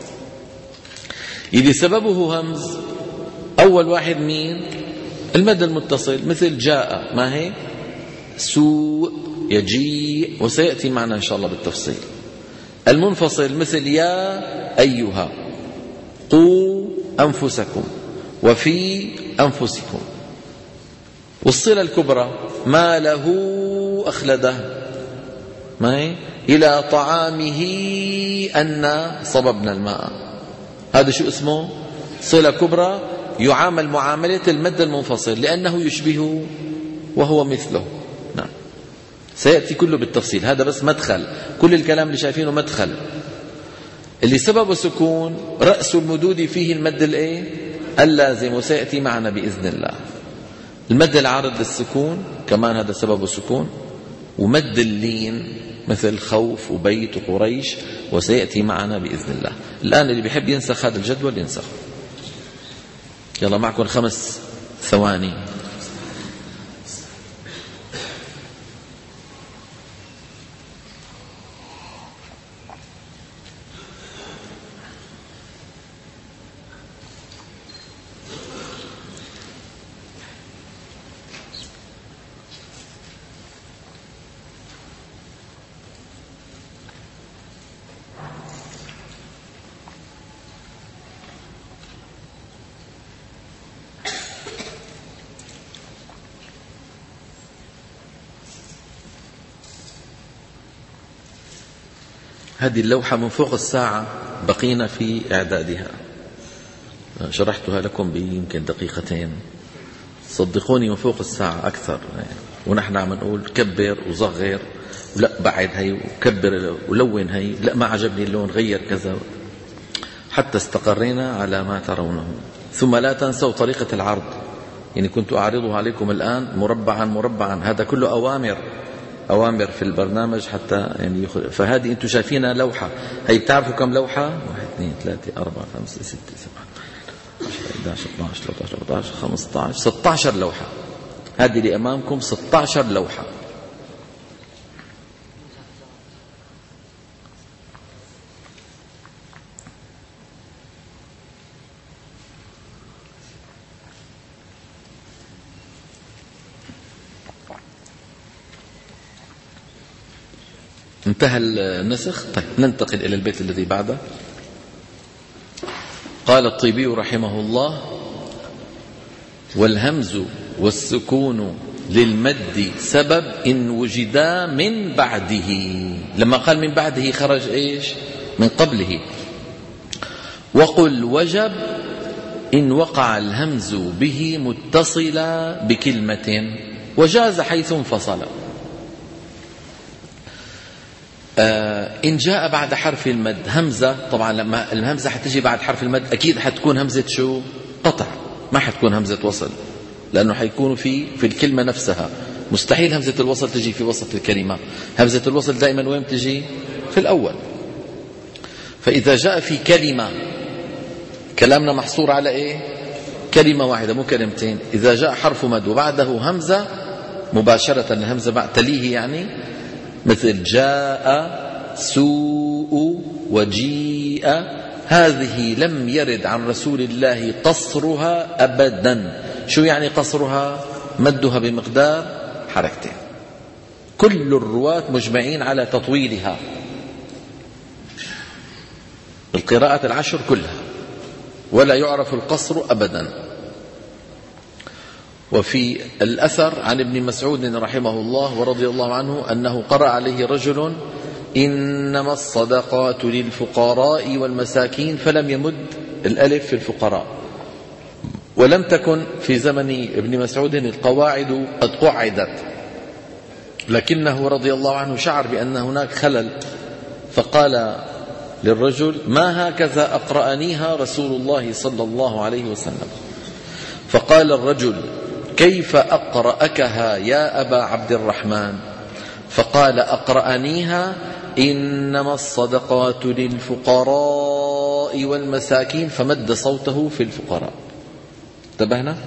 إذا سببه همز أول واحد مين؟ المد المتصل، مثل جاء، ما هي؟ سوء، يجيء، وسيأتي معنا إن شاء الله بالتفصيل. المنفصل مثل يا أيها، قوا أنفسكم، وفي أنفسكم. والصلة الكبرى ما له أخلده، ما هي؟ إلى طعامه أن صببنا الماء. هذا شو اسمه؟ صلة كبرى، يعامل معاملة المد المنفصل لأنه يشبهه وهو مثله. نعم، سيأتي كله بالتفصيل، هذا بس مدخل، كل الكلام اللي شايفينه مدخل. اللي سببه سكون رأس المدود فيه المد الايه؟ اللازم، وسيأتي معنا بإذن الله. المد العارض للسكون كمان هذا سببه سكون، ومد اللين مثل خوف وبيت وقريش، وسيأتي معنا بإذن الله. الآن اللي بيحب ينسخ هذا الجدول ينسخ. يلا معكم خمس ثواني. هذه اللوحة من فوق الساعة بقينا في إعدادها، شرحتها لكم بيمكن دقيقتين، صدقوني من فوق الساعة أكثر. ونحن عم نقول كبر وصغر، لا بعد هي، وكبر ولون هي، لا ما عجبني اللون غير كذا، حتى استقرينا على ما ترونه. ثم لا تنسوا طريقة العرض، يعني كنت أعرضها عليكم الآن مربعا مربعا، هذا كله أوامر أوامر في البرنامج حتى يعني يخرج. فهذه أنتم شايفينها لوحة، هي بتعرفوا كم لوحة؟ واحد اثنين ثلاثة أربعة خمسة ستة سبعة عشرة أحد عشر اثني عشر ثلاثة عشر أربعة عشر خمسة عشر ستة عشر لوحة. هذه اللي أمامكم ستة عشر لوحة، انتهى النسخ. طيب ننتقل إلى البيت الذي بعده. قال الطيبي رحمه الله: والهمز والسكون للمد سبب إن وجدا من بعده. لما قال من بعده خرج إيش؟ من قبله. وقل وجب إن وقع الهمز به متصلا بكلمة، وجاز حيث انفصل. آه إن جاء بعد حرف المد همزة، طبعا لما الهمزة حتجي بعد حرف المد أكيد حتكون همزة شو؟ قطع، ما حتكون همزة وصل، لأنه حيكون في في الكلمة نفسها. مستحيل همزة الوصل تجي في وسط الكلمة، همزة الوصل دائما وين تجي؟ في الأول. فإذا جاء في كلمة، كلامنا محصور على إيه؟ كلمة واحدة مو كلمتين. إذا جاء حرف مد وبعده همزة مباشرة، الهمزة بعد تليه، يعني مثل جاء، سوء، وجيء، هذه لم يرد عن رسول الله قصرها أبدا. شو يعني قصرها؟ مدها بمقدار حركتين. كل الرواة مجمعين على تطويلها، القراءات العشر كلها، ولا يعرف القصر أبدا. وفي الأثر عن ابن مسعود رحمه الله ورضي الله عنه أنه قرأ عليه رجل: إنما الصدقات للفقراء والمساكين، فلم يمد الألف في الفقراء. ولم تكن في زمن ابن مسعود القواعد قد قعدت، لكنه رضي الله عنه شعر بأن هناك خلل، فقال للرجل: ما هكذا أقرأنيها رسول الله صلى الله عليه وسلم. فقال الرجل: كيف أقرأكها يا أبا عبد الرحمن؟ فقال: أقرأنيها إنما الصدقات للفقراء والمساكين، فمد صوته في الفقراء. انتبهنا؟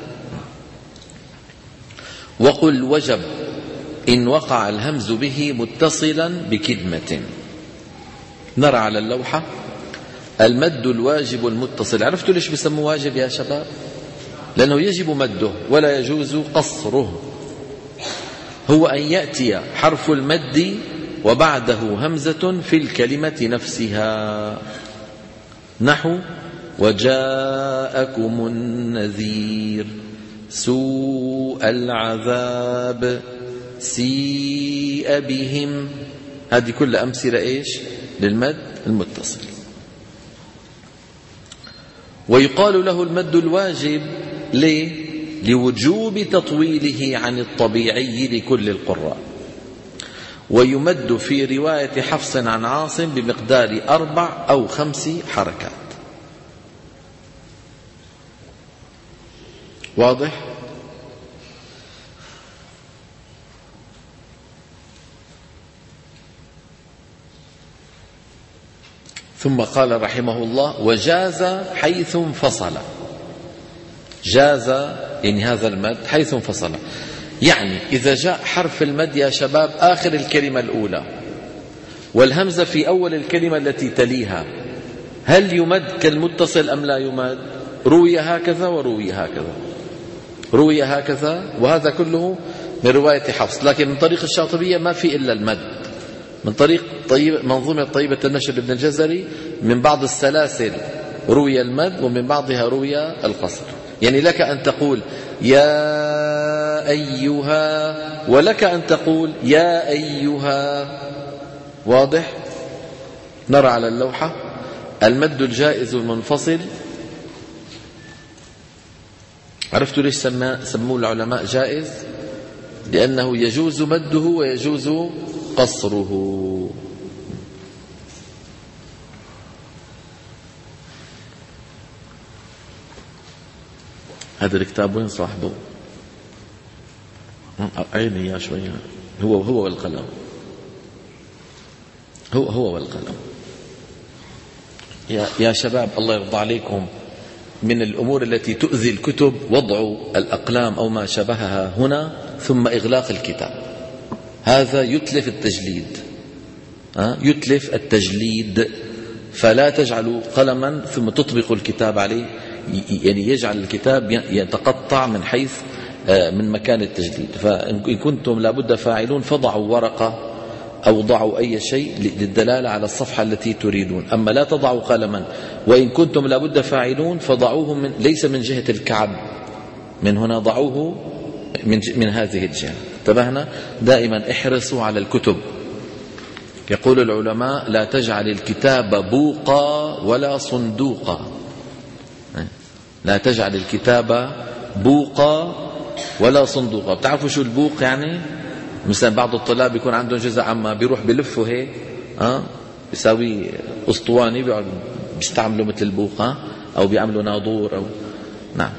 وقل وجب إن وقع الهمز به متصلا بكلمة. نرى على اللوحة المد الواجب المتصل. عرفتوا ليش بيسموه واجب يا شباب؟ لأنه يجب مده ولا يجوز قصره. هو أن يأتي حرف المد وبعده همزة في الكلمة نفسها، نحو وجاءكم النذير، سوء العذاب، سيء بهم. هذه كل أمثلة إيش؟ للمد المتصل. ويقال له المد الواجب ليه؟ لوجوب تطويله عن الطبيعي لكل القراء. ويمد في رواية حفص عن عاصم بمقدار أربع أو خمس حركات. واضح؟ ثم قال رحمه الله: وجاز حيث انفصل. جاز يعني هذا المد حيث انفصل، يعني إذا جاء حرف المد يا شباب آخر الكلمة الأولى والهمزة في أول الكلمة التي تليها، هل يمد كالمتصل أم لا يمد؟ روي هكذا وروي هكذا، روي هكذا، وهذا كله من رواية حفص. لكن من طريق الشاطبية ما في إلا المد. من طريق طيب منظومة طيبة النشر ابن الجزري من بعض السلاسل روي المد ومن بعضها روي القصر. يعني لك أن تقول يا أيها، ولك أن تقول يا أيها. واضح؟ نرى على اللوحة المد الجائز المنفصل. عرفتوا ليش سموه العلماء جائز؟ لأنه يجوز مده ويجوز قصره. هذا الكتاب وين صاحبه؟ عيني يا شوية. هو هو والقلم، هو هو والقلم. يا يا شباب الله يرضى عليكم، من الأمور التي تؤذي الكتب وضع الأقلام أو ما شبهها هنا ثم إغلاق الكتاب. هذا يتلف التجليد، أه؟ يتلف التجليد. فلا تجعلوا قلما ثم تطبقوا الكتاب عليه، يعني يجعل الكتاب يتقطع من حيث من مكان التجديد. فإن كنتم لابد فاعلون فضعوا ورقة أو ضعوا أي شيء للدلالة على الصفحة التي تريدون. أما لا تضعوا قلما وإن كنتم لابد فاعلون فضعوه من ليس من جهة الكعب، من هنا ضعوه من, من هذه الجهة. انتبهنا؟ دائما احرصوا على الكتب. يقول العلماء لا تجعل الكتاب بوقا ولا صندوقا. لا تجعل الكتاب بوقا ولا صندوقا. بتعرفوا شو البوق يعني؟ مثلا بعض الطلاب يكون عندهم جزء عما بيروح بلفه هيك ها بيساوي اسطواني بيستعملوا مثل البوق ها او بيعملوا ناظور او نعم.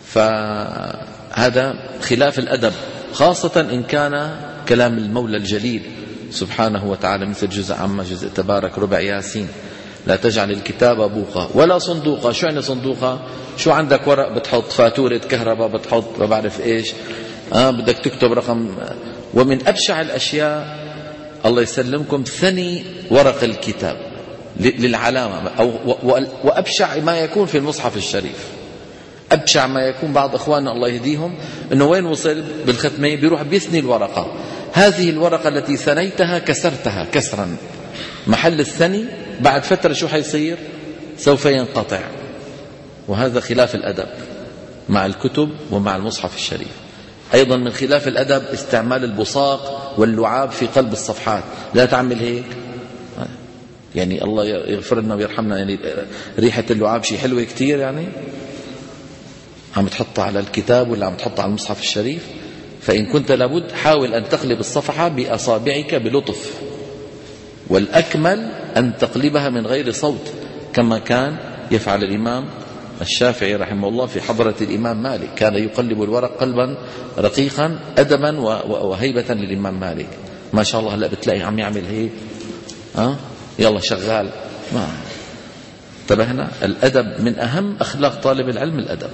فهذا خلاف الأدب، خاصة إن كان كلام المولى الجليل سبحانه وتعالى مثل جزء عما جزء تبارك ربع ياسين. لا تجعل الكتاب بوقا ولا صندوقا. شو يعني صندوقا؟ شو عندك ورق بتحط فاتورة كهرباء، بتحط ما بعرف ايش آه بدك تكتب رقم. ومن أبشع الأشياء الله يسلمكم ثني ورق الكتاب للعلامة، أو وأبشع ما يكون في المصحف الشريف. أبشع ما يكون بعض أخواننا الله يهديهم أنه وين وصل بالختمية بيروح بيثني الورقة. هذه الورقة التي ثنيتها كسرتها كسرا، محل الثني بعد فترة شو حيصير؟ سوف ينقطع. وهذا خلاف الأدب مع الكتب ومع المصحف الشريف. أيضا من خلاف الأدب استعمال البصاق واللعاب في قلب الصفحات. لا تعمل هيك، يعني الله يغفر لنا ويرحمنا، يعني ريحة اللعاب شيء حلوة كتير، يعني عم تحطها على الكتاب ولا عم تحطها على المصحف الشريف. فإن كنت لابد حاول أن تقلب الصفحة بأصابعك بلطف، والأكمل أن تقلبها من غير صوت كما كان يفعل الإمام الشافعي رحمه الله في حضرة الإمام مالك. كان يقلب الورق قلبا رقيقا أدبا وهيبة للإمام مالك. ما شاء الله هلا بتلاقي عم يعمل هيك أه؟ يلا شغال. ما انتبهنا؟ الأدب من أهم أخلاق طالب العلم، الأدب.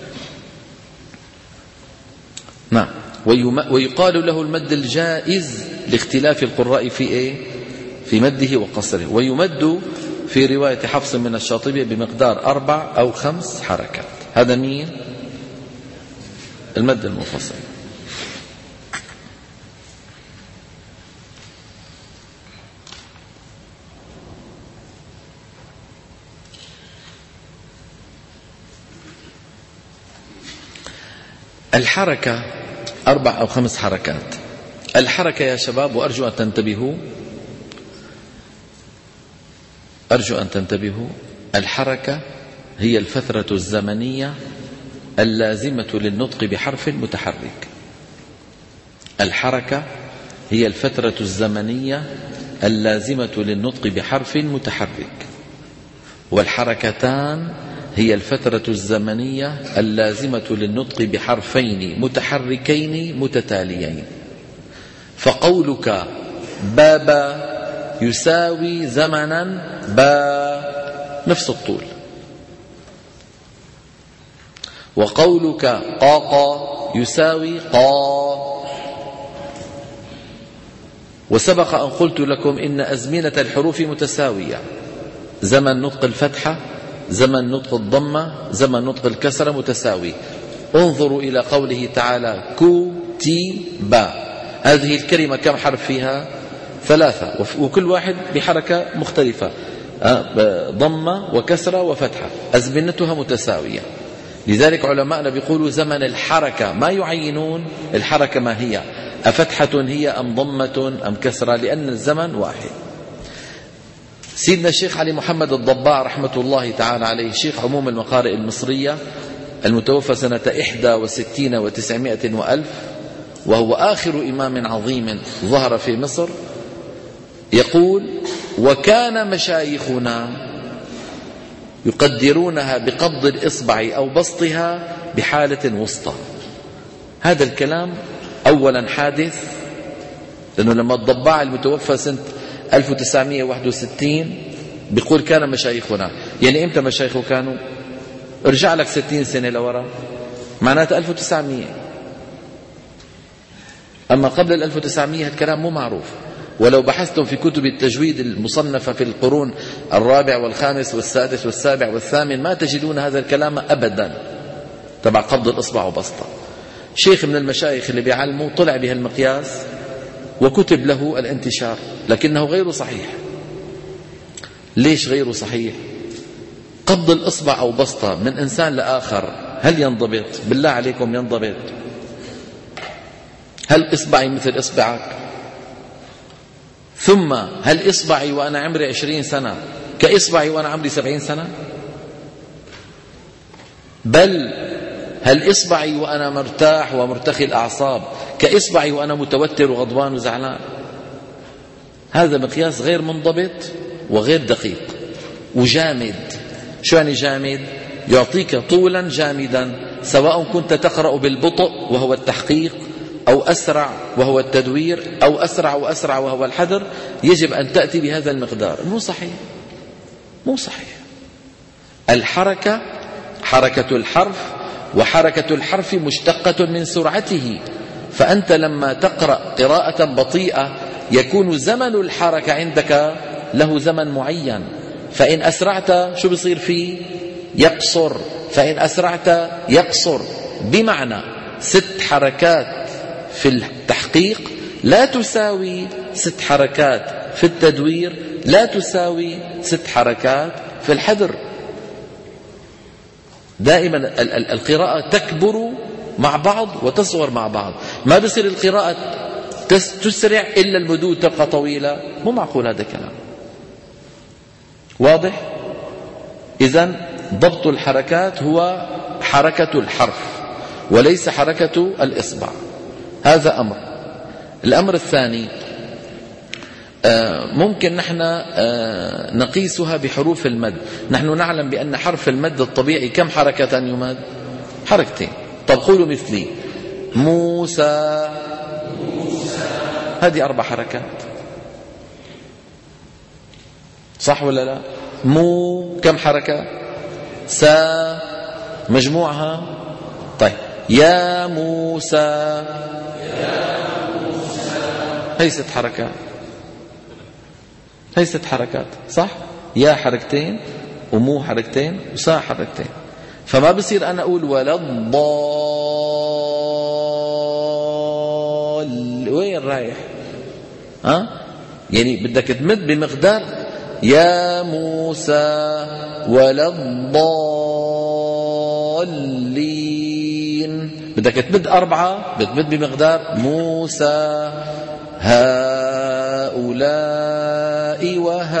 نعم. ويقال له المد الجائز لاختلاف القراء في إيه؟ في مده وقصره. ويمد في رواية حفص من الشاطبي بمقدار أربع أو خمس حركات. هذا مين؟ المد المفصل. الحركة أربع أو خمس حركات. الحركة يا شباب، وأرجو أن تنتبهوا أرجو أن تنتبهوا الحركة هي الفترة الزمنية اللازمة للنطق بحرف متحرك. الحركة هي الفترة الزمنية اللازمة للنطق بحرف متحرك، والحركتان هي الفترة الزمنية اللازمة للنطق بحرفين متحركين متتاليين. فقولك بابا يساوي زمنا با نفس الطول، وقولك قاقا يساوي قا. وسبق أن قلت لكم إن أزمنة الحروف متساوية، زمن نطق الفتحة، زمن نطق الضمة، زمن نطق الكسرة متساوي. انظروا إلى قوله تعالى كتب، هذه الكلمة كم حرف فيها؟ ثلاثة، وكل واحد بحركة مختلفة، ضمة وكسرة وفتحة، أزمنتها متساوية. لذلك علماءنا بيقولوا زمن الحركة، ما يعينون الحركة ما هي، أفتحة هي أم ضمة أم كسرة، لأن الزمن واحد. سيدنا الشيخ علي محمد الضباع رحمة الله تعالى عليه، شيخ عموم المقارئ المصرية المتوفى سنة إحدى وستين وتسعمائة وألف، وهو آخر إمام عظيم ظهر في مصر، يقول: وكان مشايخنا يقدرونها بقبض الإصبع أو بسطها بحالة وسطى. هذا الكلام أولا حادث، لأنه لما الضباع المتوفى سنة ألف وتسعمائة وواحد وستين بيقول كان مشايخنا، يعني إمتى مشايخه كانوا؟ ارجع لك ستين سنة لورا، معناته ألف وتسعمائة. أما قبل الألف وتسعمائة الكلام مو معروف. ولو بحثتم في كتب التجويد المصنفة في القرون الرابع والخامس والسادس والسابع والثامن ما تجدون هذا الكلام أبدا تبع قبض الإصبع وبسطة. شيخ من المشايخ اللي بيعلموا طلع بهالمقياس وكتب له الانتشار، لكنه غير صحيح. ليش غير صحيح؟ قبض الإصبع أو بسطة من إنسان لآخر هل ينضبط؟ بالله عليكم ينضبط؟ هل إصبعي مثل إصبعك؟ ثم هل إصبعي وأنا عمري عشرين سنة كإصبعي وأنا عمري سبعين سنة؟ بل هل إصبعي وأنا مرتاح ومرتخي الأعصاب كإصبعي وأنا متوتر وغضبان وزعلان؟ هذا مقياس غير منضبط وغير دقيق وجامد. شو يعني جامد؟ يعطيك طولا جامدا، سواء كنت تقرأ بالبطء وهو التحقيق، أو أسرع وهو التدوير، أو أسرع وأسرع وهو الحذر، يجب أن تأتي بهذا المقدار. مو صحيح، مو صحيح. الحركة حركة الحرف، وحركة الحرف مشتقة من سرعته، فأنت لما تقرأ قراءة بطيئة يكون زمن الحركة عندك له زمن معين، فإن أسرعت شو بصير فيه؟ يقصر، فإن أسرعت يقصر. بمعنى ست حركات في التحقيق لا تساوي ست حركات في التدوير، لا تساوي ست حركات في الحذر. دائما القراءة تكبر مع بعض وتصغر مع بعض، ما بصير القراءة تسرع إلا المدود تبقى طويلة. مو معقول هذا الكلام. واضح؟ إذن ضبط الحركات هو حركة الحرف وليس حركة الإصبع. هذا أمر. الأمر الثاني، ممكن نحن نقيسها بحروف المد. نحن نعلم بأن حرف المد الطبيعي كم حركة يمد؟ حركتين. طب قولوا مثلي: موسى. هذه أربع حركات، صح ولا لا؟ مو كم حركة؟ سا مجموعها. طيب يا موسى، هي ست حركات، هي ست حركات، صح؟ يا حركتين ومو حركتين وسا حركتين. فما بصير أنا أقول ولا الضال. وين رايح؟ ها؟ يعني بدك تمد بمقدار يا موسى ولا الضالين. بدك تمد أربعة، بتمد بمقدار موسى هؤلاء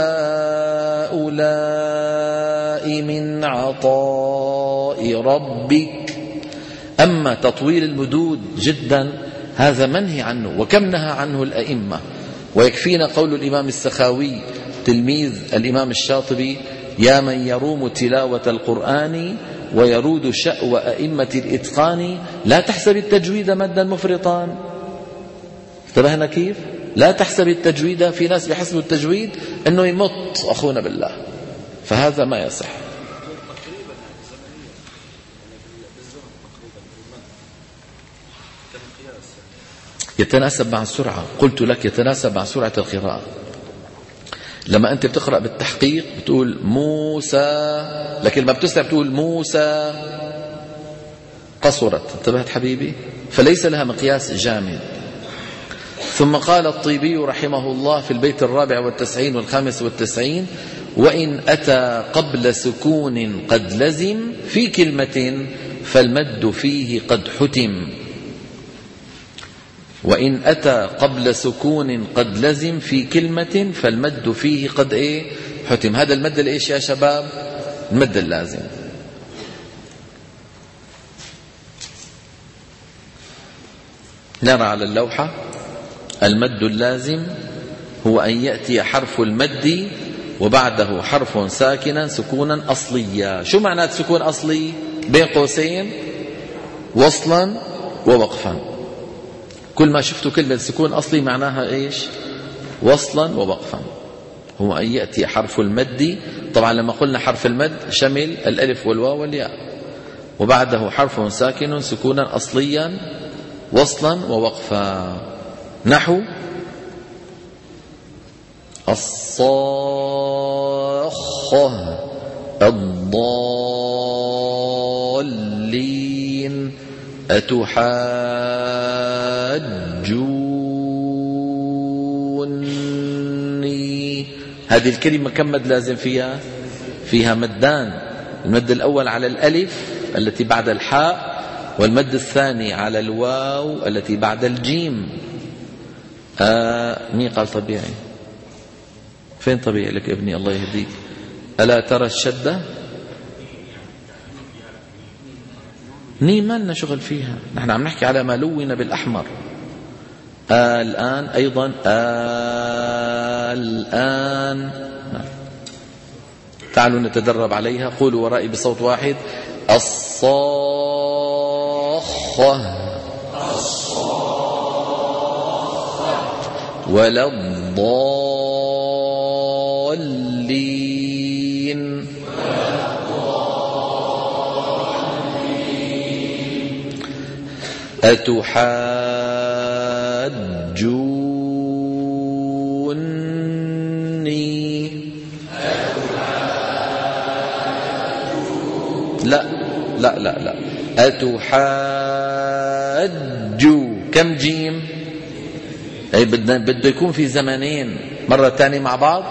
وهؤلاء من عطاء ربك. أما تطويل المدود جدا هذا منهي عنه، وكم نهى عنه الأئمة. ويكفينا قول الإمام السخاوي تلميذ الإمام الشاطبي: يا من يروم تلاوة القرآن ويرود شأو أئمة الإتقان، لا تحسب التجويد مدا مفرطا. انتبهنا كيف؟ لا تحسب التجويد. في ناس بيحسبوا التجويد أنه يمط أخونا بالله، فهذا ما يصح. يتناسب مع السرعة. قلت لك يتناسب مع سرعة القراءة. لما أنت بتقرأ بالتحقيق بتقول موسى، لكن لما بتسرع بتقول موسى قصرت. انتبهت حبيبي؟ فليس لها مقياس جامد. ثم قال الطيبي رحمه الله في البيت الرابع والتسعين والخامس والتسعين: وإن أتى قبل سكون قد لزم في كلمة فالمد فيه قد حتم. وإن أتى قبل سكون قد لزم في كلمة فالمد فيه قد إيه؟ حتم. هذا المد الإيش يا شباب؟ المد اللازم. نرى على اللوحة: المد اللازم هو أن يأتي حرف المد وبعده حرف ساكنا سكونا أصليا. شو معنى سكون أصلي؟ بين قوسين: وصلا ووقفا. كل ما شفتوا كلمة سكون أصلي معناها إيش؟ وصلا ووقفا. هو أن يأتي حرف المد، طبعا لما قلنا حرف المد شمل الألف والواو والياء، وبعده حرف ساكن سكونا أصليا وصلا ووقفا. نحو الصاخة الضالين، الضالين، أتحاجونني هذه الكلمة كم مد لازم فيها؟ فيها مدان، المد الأول على الألف التي بعد الحاء، والمد الثاني على الواو التي بعد الجيم. آه مين قال طبيعي؟ فين طبيعي لك يا ابني الله يهديك؟ ألا ترى الشدة؟ ني ما لنا شغل فيها، نحن عم نحكي على ما لون بالأحمر. آه الآن أيضا آه الآن. تعالوا نتدرب عليها. قولوا ورائي بصوت واحد: الصاخة ولا الضالين أتحاجوني. لا لا لا لا أتحاجوا كم جيم؟ أي بده يكون في زمانين. مرة تانية مع بعض: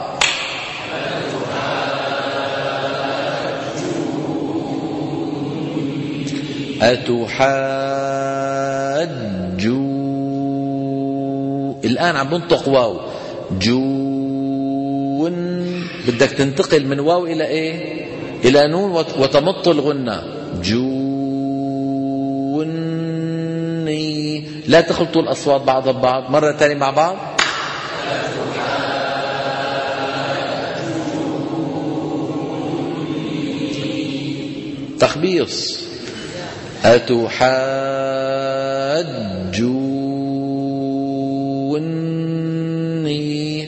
أتحاجوا. الآن عم بنطق واو جون، بدك تنتقل من واو إلى إيه؟ إلى نون وتمط الغنة جوني. لا تخلطوا الأصوات بعضها ببعض. مرة تانية مع بعض: تخبيص. أتحاجوني.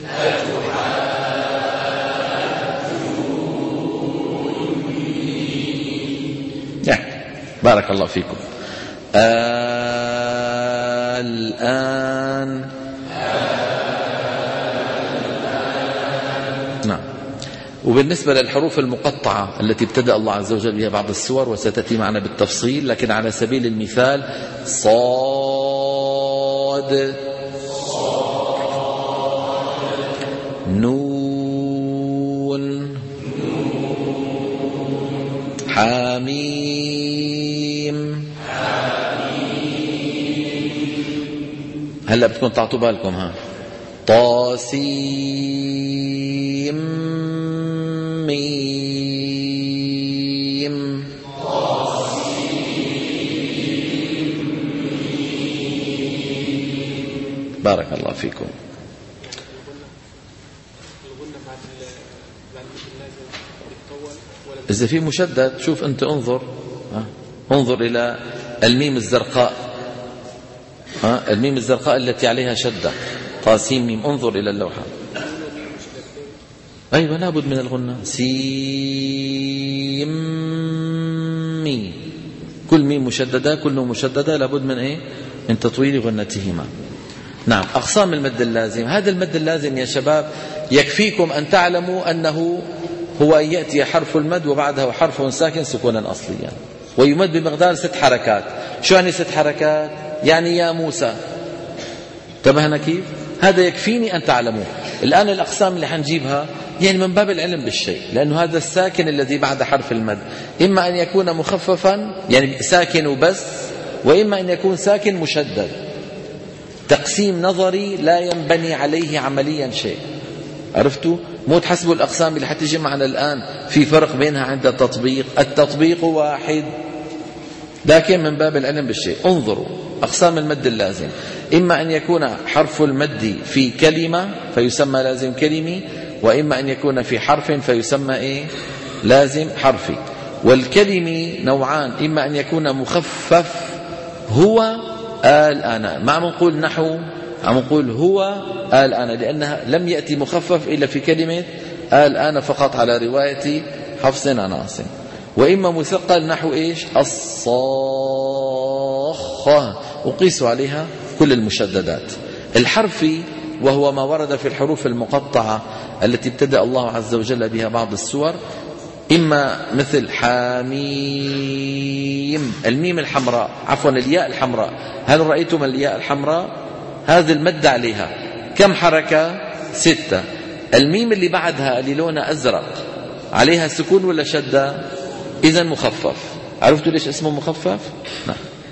بارك الله فيكم. آه الآن. نعم. وبالنسبة للحروف المقطعة التي ابتدأ الله عز وجل بها بعض السور وستأتي معنا بالتفصيل، لكن على سبيل المثال: صاد، نون، حاميم. هلا بدكم تعطوا بالكم. ها طاسيم ميم. بارك الله فيكم. إذا في مشدد شوف أنت، انظر ها. انظر إلى الميم الزرقاء، ها الميم الزرقاء التي عليها شدة، طاسيم ميم. انظر إلى اللوحة. أيوة لابد من الغنة. سيم ميم، كل ميم مشددة، كل نون مشددة، لابد من إيه؟ من تطويل غنتهما. نعم. أقسام المد اللازم. هذا المد اللازم يا شباب يكفيكم أن تعلموا أنه هو أن يأتي حرف المد وبعده حرف ساكن سكونا أصليا، ويمد بمقدار ست حركات. شو يعني ست حركات؟ يعني يا موسى. انتبهنا كيف؟ هذا يكفيني أن تعلموه. الآن الأقسام اللي حنجيبها يعني من باب العلم بالشيء، لأنه هذا الساكن الذي بعد حرف المد إما أن يكون مخففا يعني ساكن وبس، وإما أن يكون ساكن مشدد. تقسيم نظري لا ينبني عليه عمليا شيء. عرفتوا؟ مو تحسبوا الأقسام اللي حتيجي معنا الآن في فرق بينها عند التطبيق. التطبيق واحد، لكن من باب العلم بالشيء. انظروا أقسام المد اللازم: إما أن يكون حرف المد في كلمة فيسمى لازم كلمي، وإما أن يكون في حرف فيسمى إيه؟ لازم حرفي. والكلمي نوعان: إما أن يكون مخفف هو آل آن، ما عم نقول نحو، عم نقول هو آل آن، لأنها لم يأتي مخفف إلا في كلمة آل آن فقط على رواية حفص عن عاصم. وإما مثقل نحو إيش؟ الصاخة، وقيس عليها كل المشددات. الحرفي وهو ما ورد في الحروف المقطعة التي ابتدأ الله عز وجل بها بعض السور، إما مثل حاميم، الميم الحمراء، عفوا الياء الحمراء. هل رأيتم الياء الحمراء؟ هذا المد عليها كم حركة؟ ستة. الميم اللي بعدها اللي لونها أزرق عليها سكون ولا شدة؟ إذا مخفف. عرفتوا ليش اسمه مخفف؟ نعم.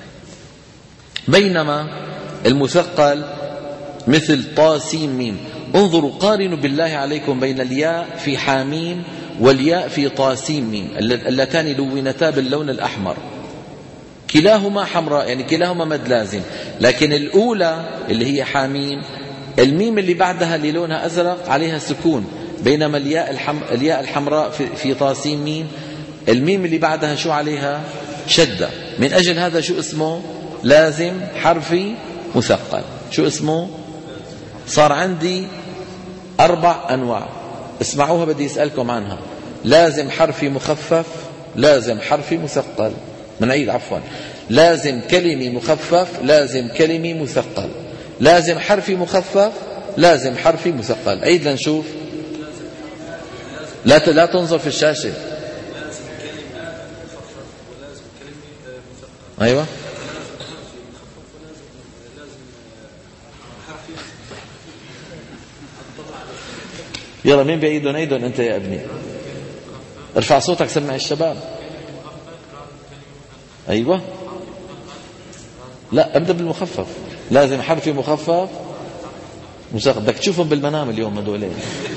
بينما المثقل مثل طا سين ميم، انظروا قارنوا بالله عليكم بين الياء في حاميم والياء في طا سين ميم اللتان لونتا باللون الأحمر، كلاهما حمراء يعني كلاهما مد لازم، لكن الأولى اللي هي حاميم الميم اللي بعدها اللي لونها أزرق عليها سكون، بينما الياء, الحم... الياء الحمراء في, في طاسين ميم الميم اللي بعدها شو عليها؟ شدة. من أجل هذا شو اسمه؟ لازم حرفي مثقل. شو اسمه؟ صار عندي أربع أنواع، اسمعوها بدي أسألكم عنها. لازم حرفي مخفف، لازم حرفي مثقل، منعيد عفوا، لازم كلمي مخفف، لازم كلمي مثقل، لازم حرفي مخفف، لازم حرفي مثقل. عيد لنشوف. لا لا تنظر في الشاشة. أيوة يلا مين بيعيدون؟ عيدون أنت يا ابني، ارفع صوتك سمع الشباب. أيوة لا ابدأ بالمخفف، لازم حرفي مخفف مثقل. بدك تشوفهم بالمنام اليوم هذول.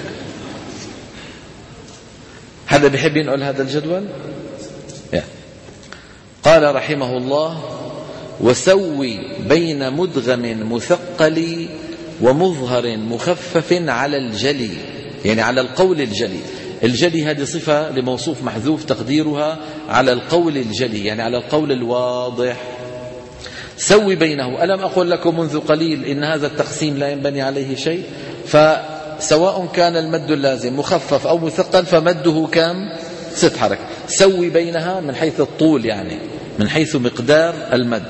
حدا بيحب ينقل هذا الجدول؟ يعني. قال رحمه الله: وسوي بين مدغم مثقل ومظهر مخفف على الجلي، يعني على القول الجلي. الجلي هذه صفة لموصوف محذوف تقديرها على القول الجلي، يعني على القول الواضح. سوي بينه، ألم أقول لكم منذ قليل إن هذا التقسيم لا ينبني عليه شيء؟ فسواء كان المد اللازم مخفف أو مثقل فمده كم؟ ست حركة. سوي بينها من حيث الطول، يعني من حيث مقدار المد.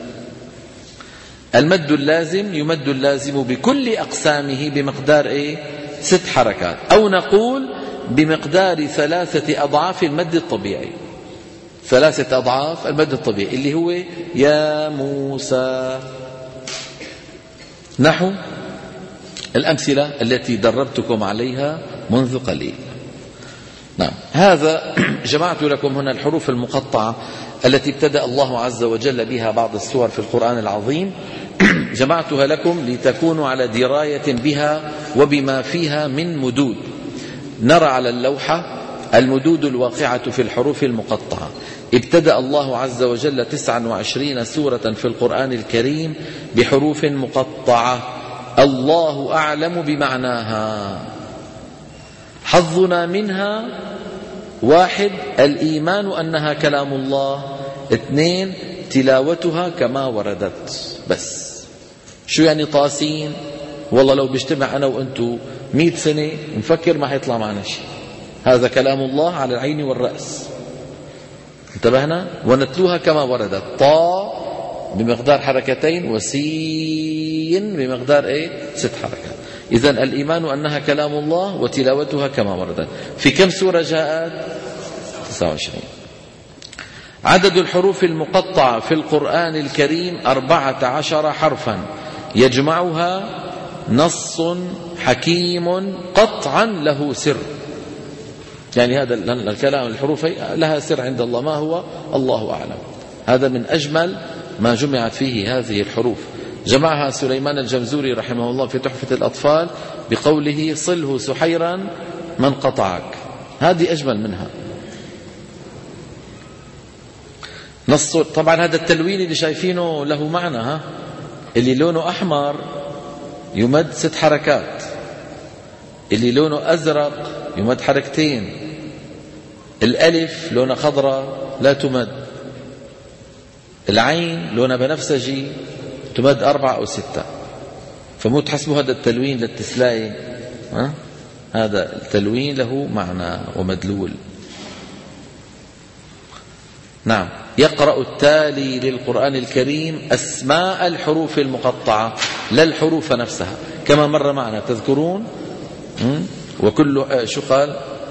المد اللازم يمد اللازم بكل أقسامه بمقدار إيه؟ ست حركات، أو نقول بمقدار ثلاثة أضعاف المد الطبيعي. ثلاثة أضعاف المد الطبيعي اللي هو يا موسى. نحو الأمثلة التي دربتكم عليها منذ قليل. نعم، هذا جمعت لكم هنا الحروف المقطعة التي ابتدأ الله عز وجل بها بعض السور في القرآن العظيم. جمعتها لكم لتكونوا على دراية بها وبما فيها من مدود. نرى على اللوحة المدود الواقعة في الحروف المقطعة. ابتدأ الله عز وجل تسعة وعشرين سورة في القرآن الكريم بحروف مقطعة، الله أعلم بمعناها. حظنا منها: واحد، الإيمان أنها كلام الله، اثنين، تلاوتها كما وردت. بس شو يعني طاسين؟ والله لو بيجتمع أنا وأنتو مئة سنة نفكر ما حيطلع معنا شيء. هذا كلام الله على العين والرأس. انتبهنا؟ ونتلوها كما وردت. طا بمقدار حركتين، وسين بمقدار ايه؟ ست حركات. إذن الإيمان أنها كلام الله وتلاوتها كما وردت. في كم سورة جاءت؟ تسعة وعشرين. عدد الحروف المقطعة في القرآن الكريم أربعة عشر حرفا، يجمعها نص حكيم قطعا له سر. يعني هذا الكلام الحروف لها سر عند الله، ما هو؟ الله أعلم. هذا من أجمل ما جمعت فيه هذه الحروف. جمعها سليمان الجمزوري رحمه الله في تحفة الأطفال بقوله: صله سحيرا من قطعك. هذه أجمل منها. نص. طبعا هذا التلوين اللي شايفينه له معنى، ها؟ اللي لونه أحمر يمد ست حركات، اللي لونه أزرق يمد حركتين، الألف لونها خضراء لا تمد، العين لونها بنفسجي تمد أربعة أو ستة. فمو تحسبوا هذا التلوين للتسلاي، ها؟ هذا التلوين له معنى ومدلول. نعم. يقرأ التالي للقرآن الكريم أسماء الحروف المقطعة لا الحروف نفسها، كما مر معنا تذكرون. وكل شو قال؟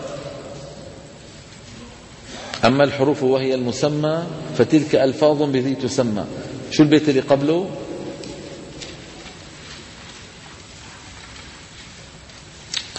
أما الحروف وهي المسمى فتلك ألفاظ بذي تسمى. شو البيت اللي قبله؟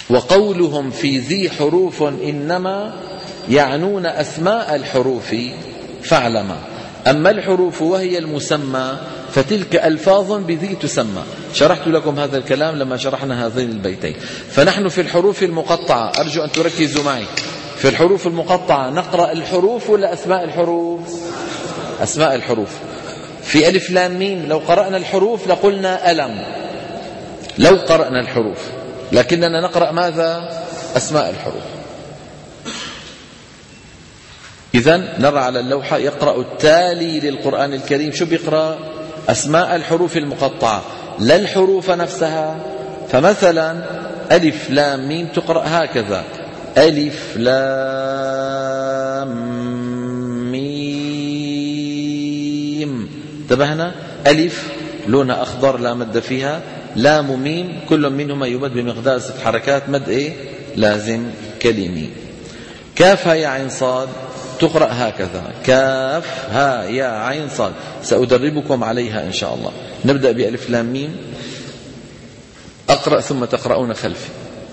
وقولهم في ذي حروف إنما يعنون أسماء الحروف فاعلما. أما الحروف وهي المسمى فتلك ألفاظ بذي تسمى. شرحت لكم هذا الكلام لما شرحنا هذين البيتين. فنحن في الحروف المقطعة، أرجو أن تركزوا معي، في الحروف المقطعة نقرأ الحروف ولا أسماء الحروف؟ أسماء الحروف. في ألف لام ميم لو قرأنا الحروف لقلنا ألم، لو قرأنا الحروف، لكننا نقرأ ماذا؟ أسماء الحروف. إذن نرى على اللوحة يقرأ التالي للقرآن الكريم. شو بيقرأ؟ أسماء الحروف المقطعة لا الحروف نفسها. فمثلا ألف لام ميم تقرأ هكذا: ألف لام ميم. انتبهنا؟ ألف لونها أخضر لا مد فيها، لام ميم كل منهما يمد بمقدار ست حركات مد إيه؟ لازم كلمي. كاف ها يا عين صاد تقرأ هكذا: كاف ها يا عين صاد. سأدربكم عليها إن شاء الله. نبدأ بألف لام ميم، أقرأ ثم تقرؤون خلفي.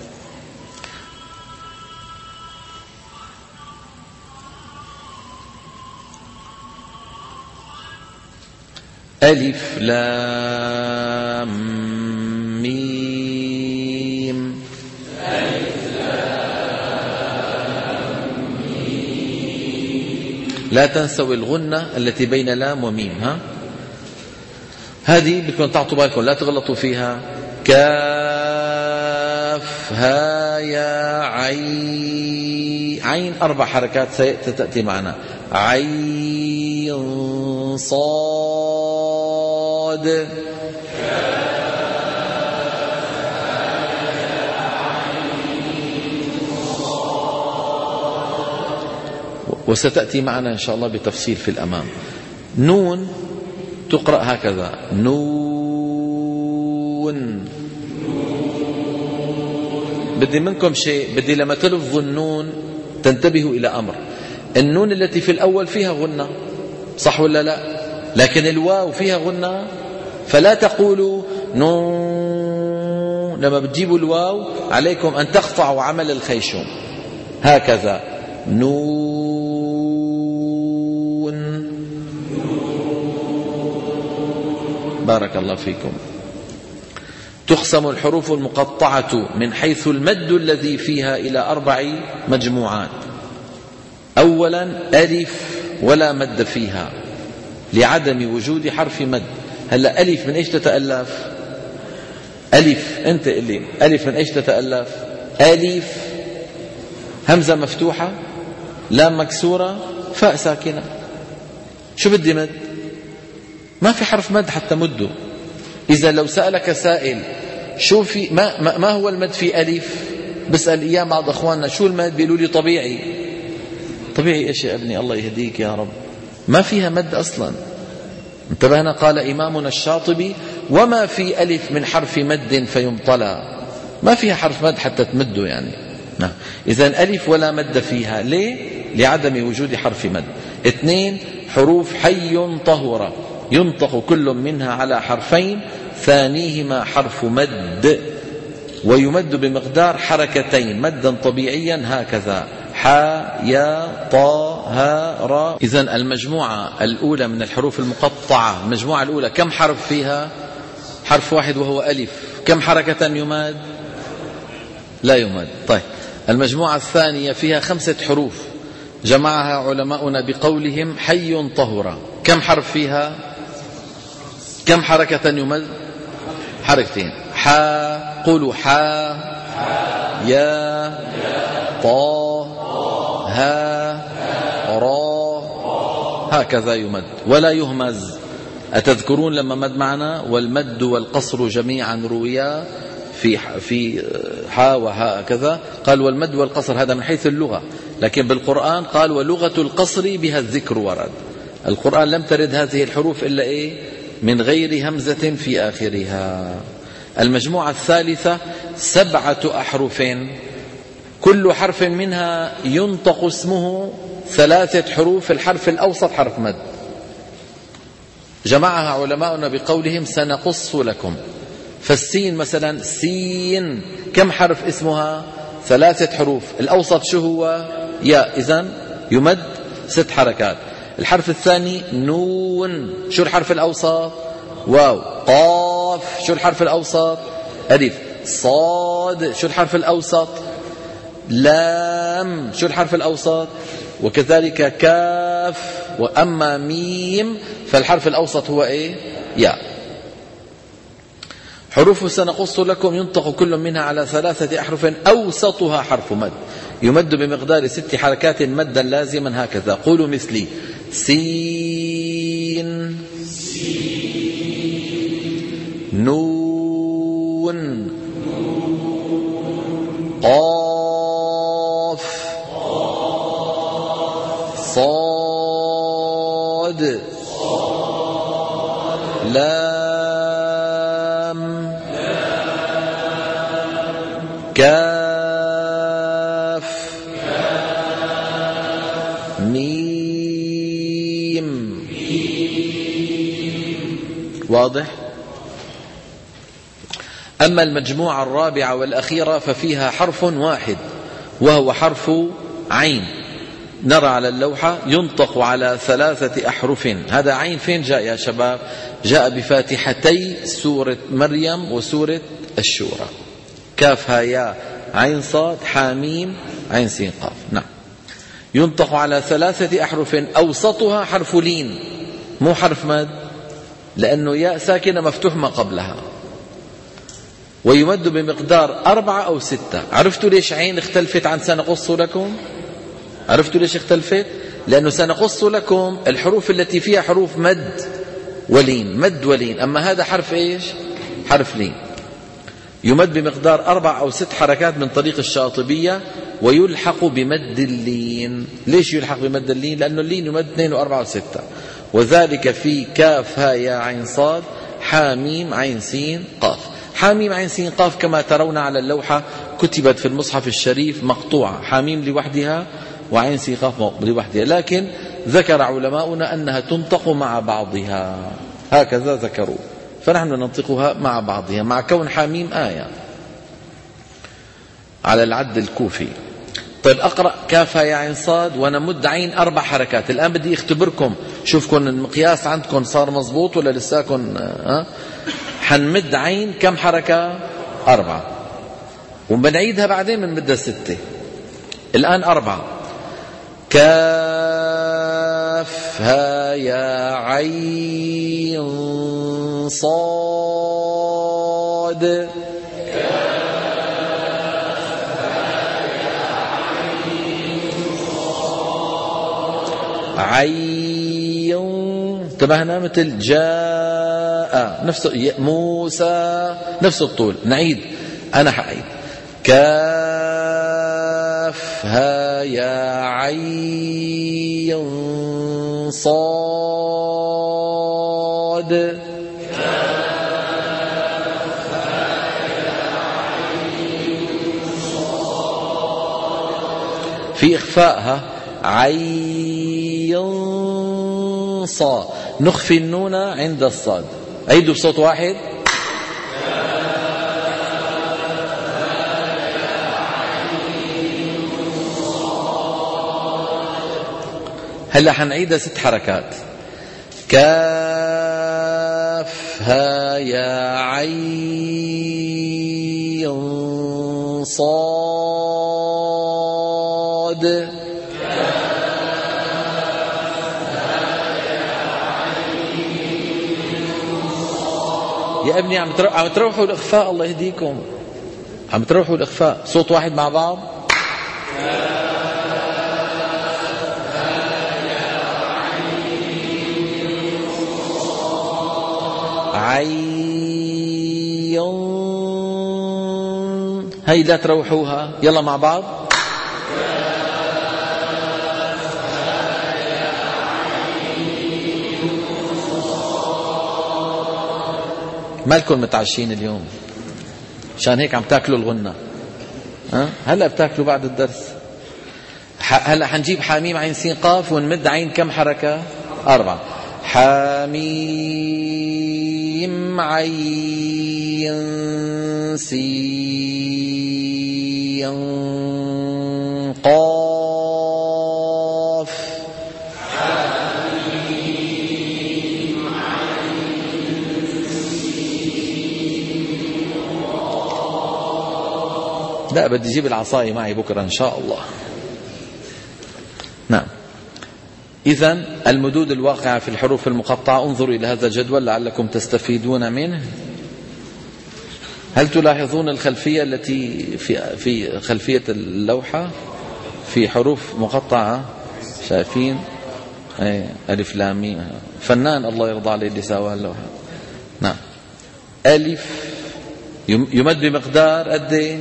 ألف لام ميم. لا تنسوا الغنة التي بين لام وميم. ها هذه بدكم تعطوا بالكم لا تغلطوا فيها. كاف ها يا عين. عين أربع حركات ستأتي معنا. عين صاد. وستأتي معنا إن شاء الله بتفصيل في الأمام. نون تقرأ هكذا: نون. بدي منكم شيء، بدي لما تلفظوا النون تنتبهوا إلى أمر. النون التي في الأول فيها غنة، صح ولا لا؟ لكن الواو فيها غنة، فلا تقولوا نون. لما بتجيبوا الواو عليكم أن تقطعوا عمل الخيشوم هكذا: نون. بارك الله فيكم. تقسم الحروف المقطعة من حيث المد الذي فيها إلى أربع مجموعات. أولا ألف ولا مد فيها لعدم وجود حرف مد. هلا ألف من إيش تتألف؟ ألف أنت اللي ألف من إيش تتألف؟ ألف همزة مفتوحة، لام مكسورة، فاء ساكنة. شو بدي مد؟ ما في حرف مد حتى مده. إذا لو سألك سائل شو في ما, ما, ما هو المد في ألف، بسأل إياه بعض أخواننا شو المد، بيقولوا لي طبيعي. طبيعي إيش يا ابني؟ الله يهديك يا رب، ما فيها مد أصلا. انتبهنا؟ قال إمامنا الشاطبي: وما في ألف من حرف مد فيمطلى. ما فيها حرف مد حتى تمده يعني. نعم. إذن ألف ولا مد فيها. ليه؟ لعدم وجود حرف مد. اثنين حروف حي طهرة ينطق كل منها على حرفين ثانيهما حرف مد ويمد بمقدار حركتين مدا طبيعيا هكذا: حا يا طا ها را. إذن المجموعة الأولى من الحروف المقطعة، المجموعة الأولى كم حرف فيها؟ حرف واحد وهو ألف. كم حركة يماد؟ لا يماد. طيب المجموعة الثانية فيها خمسة حروف جمعها علماؤنا بقولهم حي طهرة. كم حرف فيها؟ كم حركة يمد؟ حركتين. حا، قولوا حا، يا، طا، ها، را، هكذا يمد ولا يهمز. أتذكرون لما مد معنا والمد والقصر جميعا رويا في في حا وها كذا؟ قال والمد والقصر هذا من حيث اللغة، لكن بالقرآن قال ولغة القصر بها الذكر ورد. القرآن لم ترد هذه الحروف إلا إيه؟ من غير همزة في آخرها. المجموعة الثالثة سبعة أحرف كل حرف منها ينطق اسمه ثلاثة حروف. الحرف الأوسط حرف مد، جمعها علماؤنا بقولهم سنقص لكم. فالسين مثلا سين كم حرف اسمها؟ ثلاثة حروف. الأوسط شو هو؟ ياء، إذن يمد ست حركات. الحرف الثاني نون، شو الحرف الأوسط؟ واو. قاف، شو الحرف الأوسط؟ ألف. صاد، شو الحرف الأوسط؟ لام، شو الحرف الأوسط؟ وكذلك كاف. وأما ميم فالحرف الأوسط هو إيه؟ ياء. حروف سنقص لكم ينطق كل منها على ثلاثة أحرف أوسطها حرف مد يمد بمقدار ست حركات مدا لازما هكذا. قولوا مثلي: سين، نون، قاف، صاد، لام، كاف، ميم. واضح؟ أما المجموعة الرابعة والأخيرة ففيها حرف واحد وهو حرف عين. نرى على اللوحة ينطق على ثلاثة أحرف. هذا عين فين جاء يا شباب؟ جاء بفاتحتي سورة مريم وسورة الشورى. كاف ها يا عين صاد حاميم عين سين قاف. نعم. ينطق على ثلاثة أحرف أوسطها حرف لين، مو حرف مد، لأنه ياء ساكنة مفتوح ما قبلها. ويمد بمقدار أربعة أو ستة. عرفتوا ليش عين اختلفت عن سنقص لكم؟ عرفتوا ليش اختلفت؟ لأنه سنقص لكم الحروف التي فيها حروف مد ولين، مد ولين. أما هذا حرف إيش؟ حرف لين. يمد بمقدار أربع أو ست حركات من طريق الشاطبية ويلحق بمد اللين. ليش يلحق بمد اللين؟ لأنه اللين يمد اثنين وأربعة وستة. وذلك في كاف ها يا عين صاد حاميم عين سين قاف. حاميم عين سين قاف كما ترون على اللوحة كتبت في المصحف الشريف مقطوعة، حاميم لوحدها وعين سين قاف لوحدها، لكن ذكر علماؤنا أنها تنطق مع بعضها، هكذا ذكروا، فنحن ننطقها مع بعضها مع كون حاميم آية على العد الكوفي. طيب أقرأ كافها يا عين صاد ونمد عين أربع حركات. الآن بدي اختبركم، شوفكم المقياس عندكم صار مزبوط ولا لساكن؟ ها حنمد عين كم حركة؟ أربعة، وبنعيدها بعدين بنمدها ستة. الآن أربعة. كافها يا عين صاد عين، انتبهنا؟ مثل جاء نفس موسى نفس الطول. نعيد، أنا حعيد. كافها يا عين صاد في إخفاءها عين صاد، نخفي النون عند الصاد. عيدوا بصوت واحد. هلا حنعيدها ست حركات. كافها يا عين صاد يا ابني عم عم تروحوا الإخفاء، الله يهديكم، عم تروحوا الإخفاء. صوت واحد مع بعض. عين، هي لا تروحوها، يلا مع بعض. مالكم متعشين اليوم؟ عشان هيك عم تاكلوا الغنة؟ ها هلا بتاكلوا بعد الدرس. هلا حنجيب حاميم عين سين قاف ونمد عين كم حركة؟ أربعة. حاميم ميم عين سين قاف. لا بدي اجيب العصاية معي بكرة ان شاء الله. نعم. إذن المدود الواقعة في الحروف المقطعة، انظروا إلى هذا الجدول لعلكم تستفيدون منه. هل تلاحظون الخلفية التي في في خلفية اللوحة في حروف مقطعة؟ شايفين؟ ايه ألف لام ميم. فنان الله يرضى عليه اللي سوى اللوحة. نعم. ألف يمد بمقدار قد ايه؟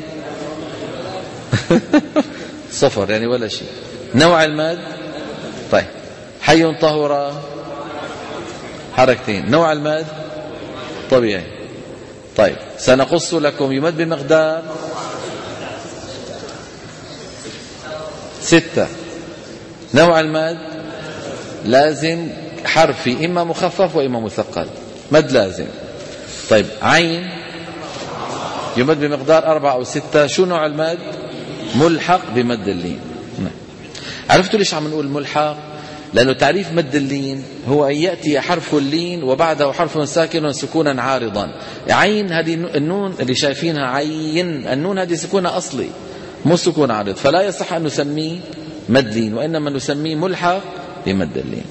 صفر يعني ولا شيء. نوع المد طيب حي طهر حركتين. نوع المد طبيعي. طيب سنقص لكم. يمد بمقدار ستة. نوع المد لازم حرفي إما مخفف وإما مثقل. مد لازم. طيب عين يمد بمقدار أربعة أو ستة. شو نوع المد؟ ملحق بمد اللين. عرفتوا ليش عم نقول ملحق؟ لأنه تعريف مد اللين هو أن يأتي حرف اللين وبعده حرف ساكن سكونا عارضا. عين هذه النون اللي شايفينها عين، النون هذه سكون أصلي مو سكون عارض، فلا يصح أن نسميه مد لين وإنما نسميه ملحق بمد اللين.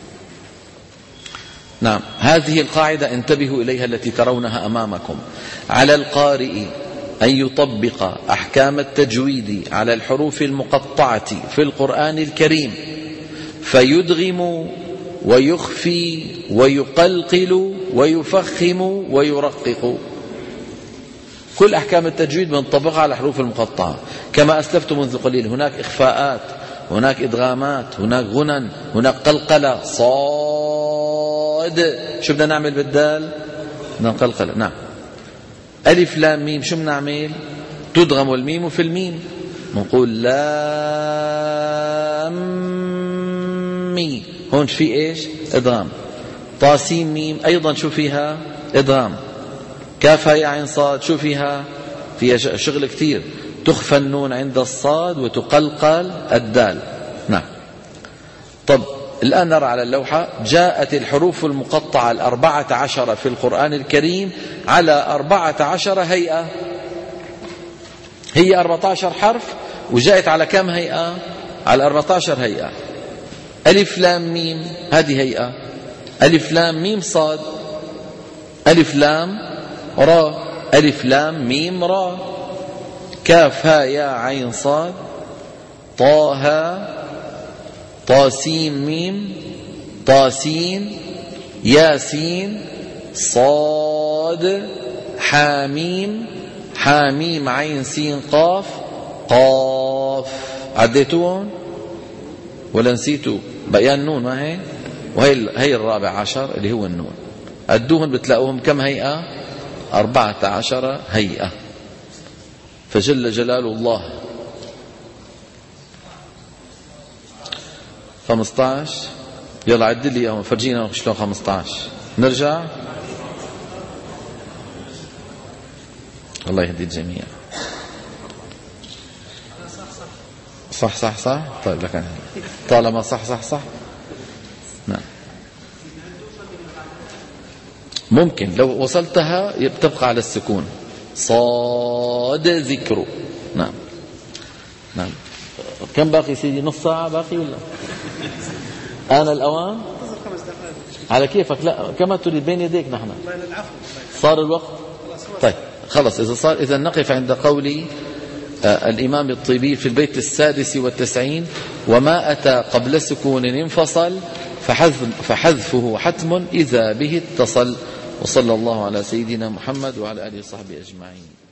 نعم. هذه القاعدة انتبهوا إليها التي ترونها أمامكم. على القارئ أن يطبق أحكام التجويد على الحروف المقطعة في القرآن الكريم، فيدغم ويخفي ويقلقل ويفخم ويرقق. كل أحكام التجويد منطبقة على الحروف المقطعة كما أسلفت منذ قليل. هناك إخفاءات، هناك إدغامات، هناك غنن، هناك قلقلة. صاد شو بدنا نعمل بالدال؟ بدنا نقلقلة. نعم. ألف لام ميم شو بنعمل؟ تدغم الميم في الميم، بنقول لام مي. هون في ايش؟ ادغام. طاسيم ميم ايضا شو فيها؟ ادغام. كاف هاء عين صاد شو فيها؟ فيها شغل كثير. تخفى النون عند الصاد وتقلقل الدال. نعم. طب الآن نرى على اللوحة جاءت الحروف المقطعة الأربعة عشر في القرآن الكريم على أربعة عشر هيئة. هي أربعة عشر حرف وجاءت على كم هيئة؟ على أربعة عشر هيئة. ألف لام ميم هذه هيئة. ألف لام ميم صاد. ألف لام را. ألف لام ميم را. كاف ها يا عين صاد. طه طاسين ميم. طاسين ياسين صاد حاميم. حاميم عين سين قاف. قاف. عديتوهم ولا نسيتوا؟ بقيان نون ما هي؟ وهي هي الرابع عشر اللي هو النون. عدوهم بتلاقوهم كم هيئة؟ أربعة عشر هيئة. فجل جلال الله. خمسة عشر. يلا عد لي اياهم فرجينا شلون خمسة عشر. نرجع. الله يهدي الجميع. صح صح صح. طيب لك طالما صح صح صح. نعم. ممكن لو وصلتها تبقى على السكون. صاد ذكر. نعم نعم. كم باقي سيدي؟ نص ساعة باقي ولا آن الأوان؟ على كيفك. لا كما تريد بين يديك. نحن صار الوقت. طيب خلص إذا صار. إذا نقف عند قولي آه الإمام الطيبي في البيت السادس والتسعين: وما أتى قبل سكون انفصل فحذف فحذفه حتم إذا به اتصل. وصلى الله على سيدنا محمد وعلى آله وصحبه أجمعين.